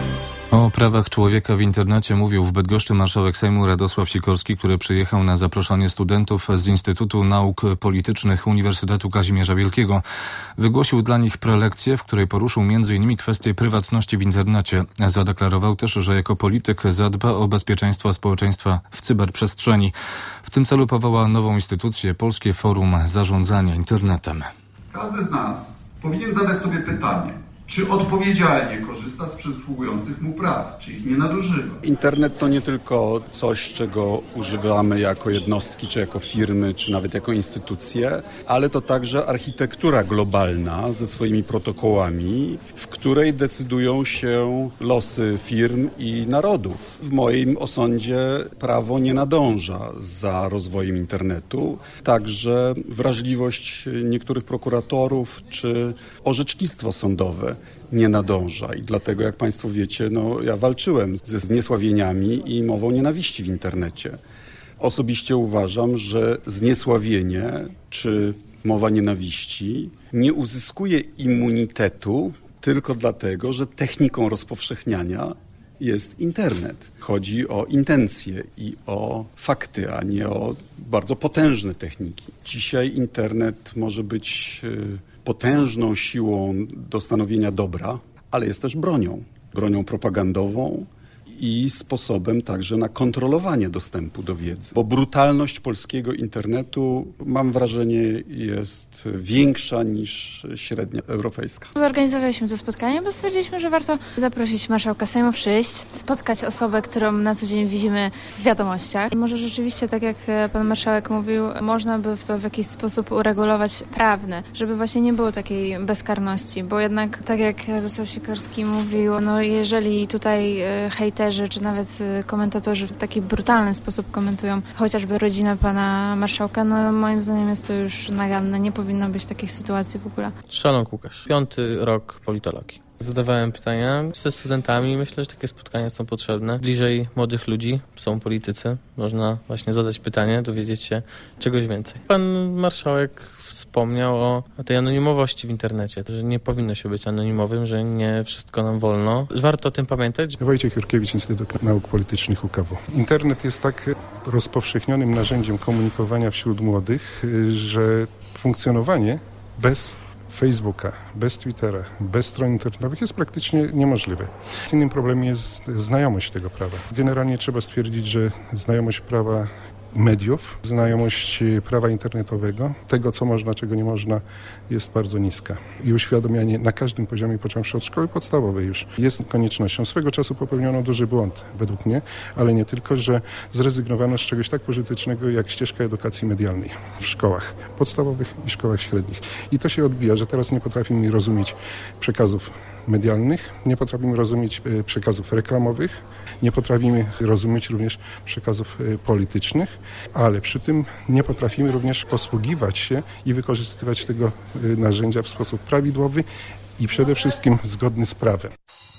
O prawach człowieka w internecie mówił w Bydgoszczy marszałek Sejmu Radosław Sikorski, który przyjechał na zaproszenie studentów z Instytutu Nauk Politycznych Uniwersytetu Kazimierza Wielkiego. Wygłosił dla nich prelekcję, w której poruszył między innymi kwestię prywatności w internecie. Zadeklarował też, że jako polityk zadba o bezpieczeństwo społeczeństwa w cyberprzestrzeni. W tym celu powoła nową instytucję, Polskie Forum Zarządzania Internetem. Każdy z nas powinien zadać sobie pytanie, czy odpowiedzialnie korzysta z przysługujących mu praw, czy ich nie nadużywa. Internet to nie tylko coś, czego używamy jako jednostki, czy jako firmy, czy nawet jako instytucje, ale to także architektura globalna ze swoimi protokołami, w której decydują się losy firm i narodów. W moim osądzie prawo nie nadąża za rozwojem internetu. Także wrażliwość niektórych prokuratorów, czy orzecznictwo sądowe nie nadąża i dlatego, jak Państwo wiecie, no, ja walczyłem ze zniesławieniami i mową nienawiści w internecie. Osobiście uważam, że zniesławienie czy mowa nienawiści nie uzyskuje immunitetu tylko dlatego, że techniką rozpowszechniania jest internet. Chodzi o intencje i o fakty, a nie o bardzo potężne techniki. Dzisiaj internet może być potężną siłą do stanowienia dobra, ale jest też bronią. Bronią propagandową i sposobem także na kontrolowanie dostępu do wiedzy. Bo brutalność polskiego internetu, mam wrażenie, jest większa niż średnia europejska. Zorganizowaliśmy to spotkanie, bo stwierdziliśmy, że warto zaprosić marszałka Sejmu, przyjść, spotkać osobę, którą na co dzień widzimy w wiadomościach. I może rzeczywiście, tak jak pan marszałek mówił, można by w to w jakiś sposób uregulować prawny, żeby właśnie nie było takiej bezkarności, bo jednak, tak jak Radosław Sikorski mówił, no jeżeli tutaj hejterzy czy nawet komentatorzy w taki brutalny sposób komentują chociażby rodzinę pana marszałka, no moim zdaniem jest to już naganne. Nie powinno być takich sytuacji w ogóle. Szalon Łukasz, piąty rok politologii. Zadawałem pytania ze studentami. Myślę, że takie spotkania są potrzebne. Bliżej młodych ludzi są politycy. Można właśnie zadać pytanie, dowiedzieć się czegoś więcej. Pan marszałek wspomniał o tej anonimowości w internecie, że nie powinno się być anonimowym, że nie wszystko nam wolno. Warto o tym pamiętać. Wojciech Jurkiewicz, Instytut Nauk Politycznych U K W. Internet jest tak rozpowszechnionym narzędziem komunikowania wśród młodych, że funkcjonowanie bez Facebooka, bez Twittera, bez stron internetowych jest praktycznie niemożliwe. Innym problemem jest znajomość tego prawa. Generalnie trzeba stwierdzić, że znajomość prawa mediów, znajomość prawa internetowego, tego co można, czego nie można, jest bardzo niska. I uświadomianie na każdym poziomie, począwszy od szkoły podstawowej już, jest koniecznością. Swego czasu popełniono duży błąd, według mnie, ale nie tylko, że zrezygnowano z czegoś tak pożytecznego jak ścieżka edukacji medialnej w szkołach podstawowych i szkołach średnich. I to się odbija, że teraz nie potrafimy rozumieć przekazów medialnych, nie potrafimy rozumieć przekazów reklamowych, nie potrafimy rozumieć również przekazów politycznych, ale przy tym nie potrafimy również posługiwać się i wykorzystywać tego narzędzia w sposób prawidłowy i przede wszystkim zgodny z prawem.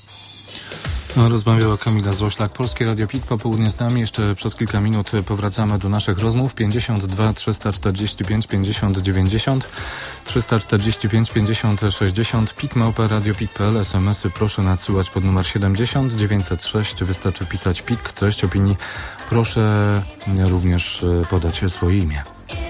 No, rozmawiała Kamila Złoślak. Polskie Radio P I K popołudnie z nami. Jeszcze przez kilka minut powracamy do naszych rozmów. pięćdziesiąt dwa trzysta czterdzieści pięć pięćdziesiąt dziewięćdziesiąt, trzysta czterdzieści pięć pięćdziesiąt sześćdziesiąt, pik małpa radio pik kropka p l. es em esy proszę nadsyłać pod numer siedemdziesiąt dziewięćset sześć. Wystarczy pisać P I K. Treść opinii proszę również podać swoje imię.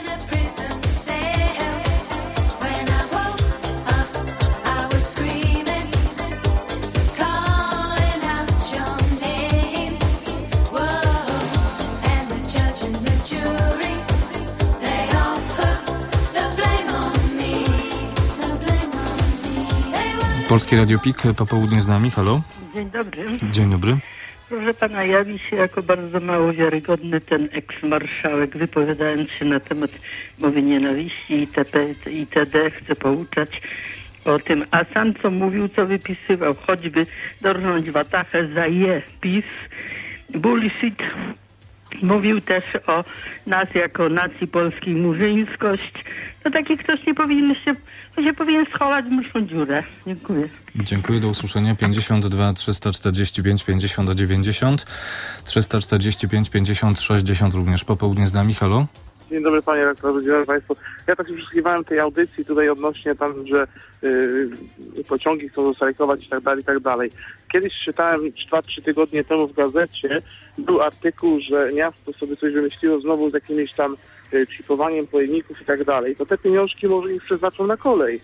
Polskie Radio P I K, popołudnie z nami. Halo? Dzień dobry. Dzień dobry. Proszę pana, jawi się jako bardzo mało wiarygodny ten eks-marszałek, wypowiadając się na temat mowy nienawiści itp. itd. Chce pouczać o tym, a sam co mówił, co wypisywał, choćby dorżnąć watachę za je PiS, bullshit. Mówił też o nas jako nacji polskiej murzyńskość. To taki ktoś nie powinien się, to się powinien schować w mszą dziurę. Dziękuję. Dziękuję, do usłyszenia. pięćdziesiąt dwa trzysta czterdzieści pięć pięćdziesiąt dziewięćdziesiąt, trzysta czterdzieści pięć pięćdziesiąt sześćdziesiąt również popołudnie z nami. Halo? Dzień dobry panie rektorze, dzień dobry państwu. Ja tak przysłuchiwałem tej audycji tutaj odnośnie tam, że yy, pociągi chcą zastrajkować i tak dalej, i tak dalej. Kiedyś czytałem dwa trzy tygodnie temu w gazecie, był artykuł, że miasto sobie coś wymyśliło znowu z jakimiś tam yy, chipowaniem pojemników i tak dalej. To te pieniążki może ich przeznaczą na kolej.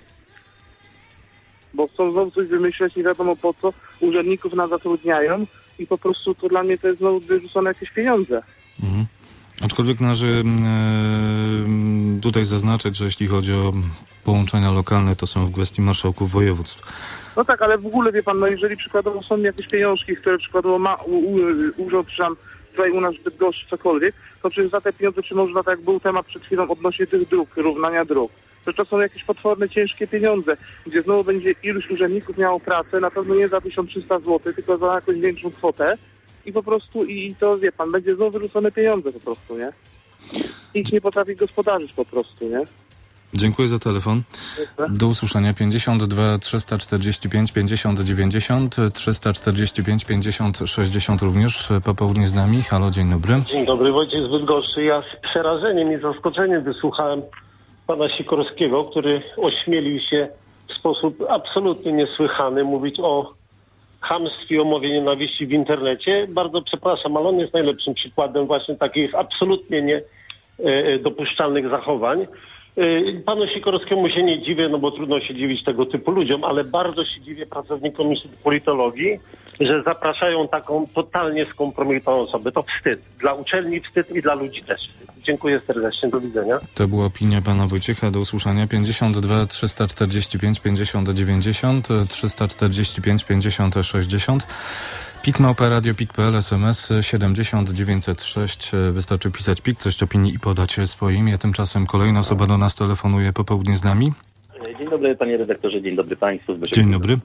Bo chcą znowu coś wymyśleć, nie wiadomo po co, urzędników nas zatrudniają i po prostu to dla mnie to jest znowu wyrzucone jakieś pieniądze. Mhm. Aczkolwiek należy e, tutaj zaznaczyć, że jeśli chodzi o połączenia lokalne, to są w gestii marszałków województw. No tak, ale w ogóle wie pan, no jeżeli przykładowo są jakieś pieniążki, które przykładowo ma u, u, urząd, czy tam tutaj u nas w Bydgoszczy cokolwiek, to przecież za te pieniądze, czy można, tak jak był temat przed chwilą odnośnie tych dróg, równania dróg, to to są jakieś potworne, ciężkie pieniądze, gdzie znowu będzie iluś urzędników miało pracę, na pewno nie za tysiąc trzysta złotych, tylko za jakąś większą kwotę i po prostu, i to wie pan, będzie znowu wyrzucone pieniądze po prostu, nie? Nikt nie potrafi gospodarzyć po prostu, nie? Dziękuję za telefon. Do usłyszenia. pięćdziesiąt dwa trzysta czterdzieści pięć pięćdziesiąt dziewięćdziesiąt, trzysta czterdzieści pięć pięćdziesiąt sześćdziesiąt również po południu z nami. Halo, dzień dobry. Dzień dobry, Wojciech z Bydgoszczy. Ja z przerażeniem i zaskoczeniem wysłuchałem pana Sikorskiego, który ośmielił się w sposób absolutnie niesłychany mówić o chamstwie, o mowie nienawiści w internecie. Bardzo przepraszam, ale on jest najlepszym przykładem właśnie takich absolutnie niedopuszczalnych zachowań. Panu Sikorskiemu się nie dziwię, no bo trudno się dziwić tego typu ludziom, ale bardzo się dziwię pracownikom Instytutu Politologii, że zapraszają taką totalnie skompromitowaną osobę. To wstyd. Dla uczelni wstyd i dla ludzi też wstyd. Dziękuję serdecznie. Do widzenia. To była opinia pana Wojciecha. Do usłyszenia. pięćdziesiąt dwa trzysta czterdzieści pięć pięćdziesiąt dziewięćdziesiąt, trzysta czterdzieści pięć pięćdziesiąt sześćdziesiąt. Pik Małpa Radio, pik kropka p l, S M S siedemdziesiąt dziewięćset sześć. Wystarczy pisać pik, treść opinii i podać swoje imię. Tymczasem kolejna osoba do nas telefonuje po południu z nami. Dzień dobry panie redaktorze, dzień dobry państwu. Dzień dobry.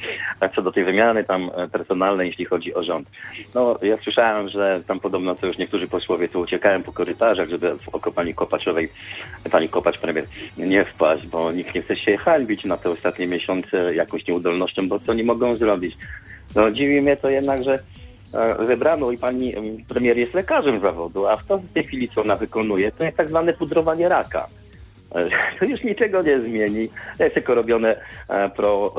Co do tej wymiany tam personalnej, jeśli chodzi o rząd. No ja słyszałem, że tam podobno co już niektórzy posłowie tu uciekają po korytarzach, żeby w oko pani Kopaczowej, pani Kopacz premier nie wpaść, bo nikt nie chce się hańbić na te ostatnie miesiące jakąś nieudolnością, bo co nie mogą zrobić. No dziwi mnie to jednak, że wybrano i pani premier jest lekarzem zawodu, a w tej chwili co ona wykonuje, to jest tak zwane pudrowanie raka. To już niczego nie zmieni. To jest tylko robione pro,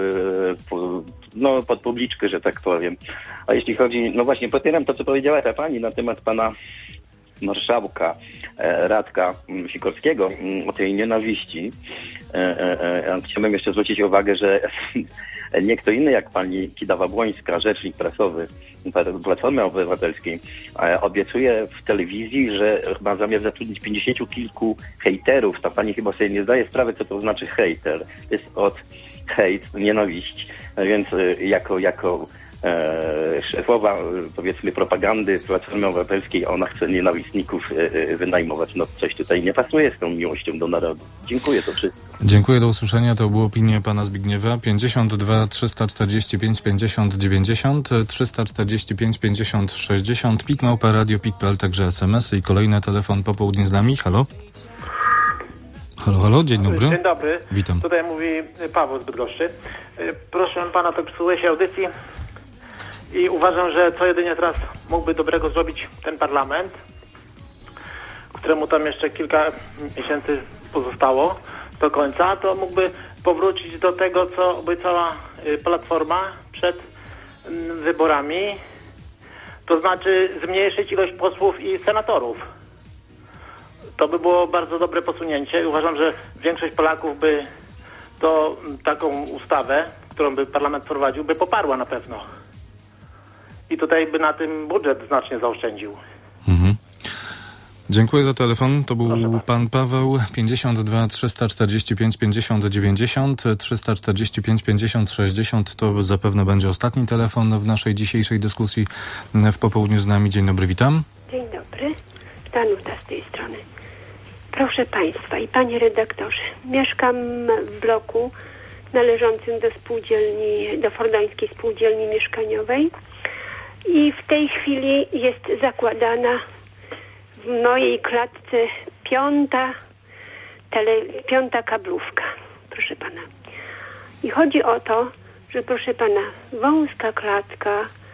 no, pod publiczkę, że tak powiem. A jeśli chodzi, no właśnie popieram to, co powiedziała ta pani na temat pana marszałka Radka Sikorskiego o tej nienawiści. Chciałbym jeszcze zwrócić uwagę, że nie kto inny jak pani Kidawa-Błońska, rzecznik prasowy Platformy Obywatelskiej, obiecuje w telewizji, że ma zamiar zatrudnić pięćdziesięciu kilku hejterów. Ta pani chyba sobie nie zdaje sprawy, co to znaczy hejter. Jest od hejt, nienawiść. Więc jako, jako e, szefowa, powiedzmy, propagandy Platformy Obywatelskiej, ona chce nienawistników e, wynajmować. No coś tutaj nie pasuje z tą miłością do narodu. Dziękuję, to wszystko. Dziękuję, do usłyszenia. To była opinia pana Zbigniewa. pięćdziesiąt dwa trzysta czterdzieści pięć pięćdziesiąt dziewięćdziesiąt, trzysta czterdzieści pięć pięćdziesiąt sześćdziesiąt, pik małpa radio, pik kropka p l, także S M S i kolejny telefon po południu z nami. Halo? Halo, halo, dzień dobry. Dzień dobry. Witam. Tutaj mówi Paweł z Bydgoszczy. Proszę pana, tak słuchaj się audycji i uważam, że co jedynie teraz mógłby dobrego zrobić ten parlament, któremu tam jeszcze kilka miesięcy pozostało do końca, to mógłby powrócić do tego, co obiecała Platforma przed wyborami, to znaczy zmniejszyć ilość posłów i senatorów. To by było bardzo dobre posunięcie i uważam, że większość Polaków by to taką ustawę, którą by parlament prowadził, by poparła na pewno. I tutaj by na tym budżet znacznie zaoszczędził. Mhm. Dziękuję za telefon. To był pan Paweł. Pięćdziesiąt dwa trzysta czterdzieści pięć pięćdziesiąt dziewięćdziesiąt, trzysta czterdzieści pięć pięćdziesiąt sześćdziesiąt. To zapewne będzie ostatni telefon w naszej dzisiejszej dyskusji w popołudniu z nami. Dzień dobry, witam. Dzień dobry. Danuta z tej strony. Proszę państwa i panie redaktorze, mieszkam w bloku należącym do spółdzielni, do Fordońskiej Spółdzielni Mieszkaniowej i w tej chwili jest zakładana w mojej klatce piąta, tele, piąta kablówka, proszę pana. I chodzi o to, że proszę pana, wąska klatka,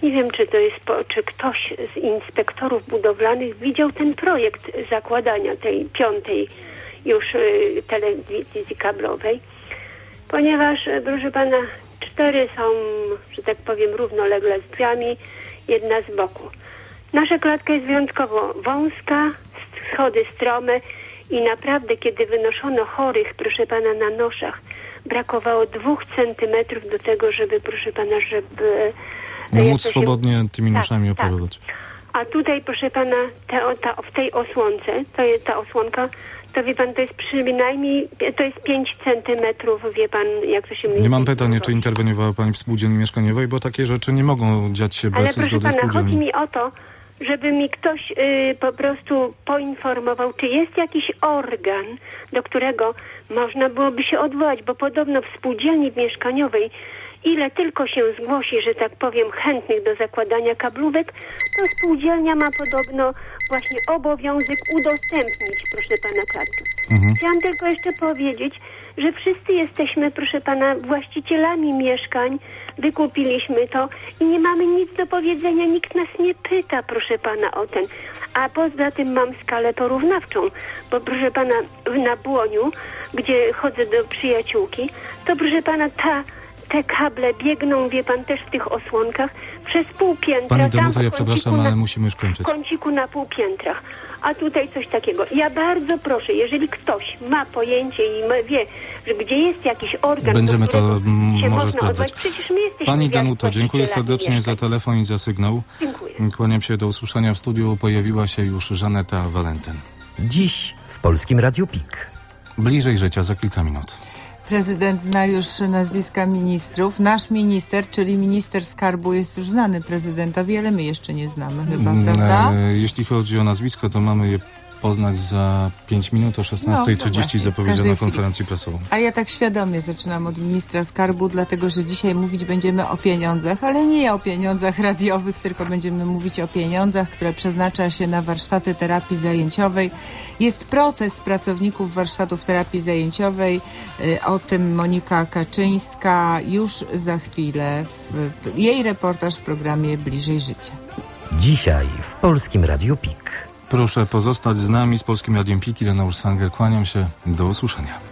Nie wiem, czy to jest, po, czy ktoś z inspektorów budowlanych widział ten projekt zakładania tej piątej już y, telewizji kablowej, ponieważ, y, proszę pana, cztery są, że tak powiem, równolegle z drzwiami, jedna z boku. Nasza klatka jest wyjątkowo wąska, schody strome i naprawdę, kiedy wynoszono chorych, proszę pana, na noszach, brakowało dwóch centymetrów do tego, żeby, proszę pana, żeby... No, móc się... swobodnie tymi tak, noszami tak. operować. A tutaj, proszę pana, ta, ta, w tej osłonce, to jest ta osłonka, to wie pan, to jest przynajmniej, to jest pięć centymetrów, wie pan, jak to się mówi. Nie mam pytania, czy interweniowała pani w spółdzielni mieszkaniowej, bo takie rzeczy nie mogą dziać się Ale bez proszę zgody pana, spółdzielni. chodzi mi o to, żeby mi ktoś y, po prostu poinformował, czy jest jakiś organ, do którego można byłoby się odwołać, bo podobno w spółdzielni mieszkaniowej, ile tylko się zgłosi, że tak powiem, chętnych do zakładania kablówek, to spółdzielnia ma podobno właśnie obowiązek udostępnić, proszę pana, klatkę. Mhm. Chciałam tylko jeszcze powiedzieć, że wszyscy jesteśmy, proszę pana, właścicielami mieszkań, wykupiliśmy to i nie mamy nic do powiedzenia, nikt nas nie pyta, proszę pana, o ten. A poza tym mam skalę porównawczą, bo proszę pana, na Błoniu, gdzie chodzę do przyjaciółki, to proszę pana, ta te kable biegną, wie pan, też w tych osłonkach przez pół piętra. Pani tam Danuto, ja w przepraszam, kąciku ale na, musimy już kończyć. w kąciku na pół piętrach. A tutaj coś takiego. Ja bardzo proszę, jeżeli ktoś ma pojęcie i ma, wie, że gdzie jest jakiś organ, Będziemy to do którego się może można sprawdzać. odwołać. Przecież my jesteśmy Pani Danuto, dziękuję właścicielami serdecznie mieszkań. za telefon i za sygnał. Dziękuję. Kłaniam się, do usłyszenia w studiu. Pojawiła się już Żaneta Walentyn. Dziś w Polskim Radiu Pik. Bliżej życia za kilka minut. Prezydent zna już nazwiska ministrów. Nasz minister, czyli minister skarbu, jest już znany prezydentowi, ale my jeszcze nie znamy chyba, prawda? E, jeśli chodzi o nazwisko, to mamy je poznać za pięć minut o szesnastej trzydzieści, No, zapowiedziano każdej konferencji prasową. A ja tak świadomie zaczynam od ministra skarbu, dlatego że dzisiaj mówić będziemy o pieniądzach, ale nie o pieniądzach radiowych, tylko będziemy mówić o pieniądzach, które przeznacza się na warsztaty terapii zajęciowej. Jest protest pracowników warsztatów terapii zajęciowej. O tym Monika Kaczyńska już za chwilę. W, jej reportaż w programie Bliżej Życia. Dzisiaj w Polskim Radiu Pik. Proszę pozostać z nami, z Polskim Radiem Pik. Ireneusz Sanger, kłaniam się. Do usłyszenia.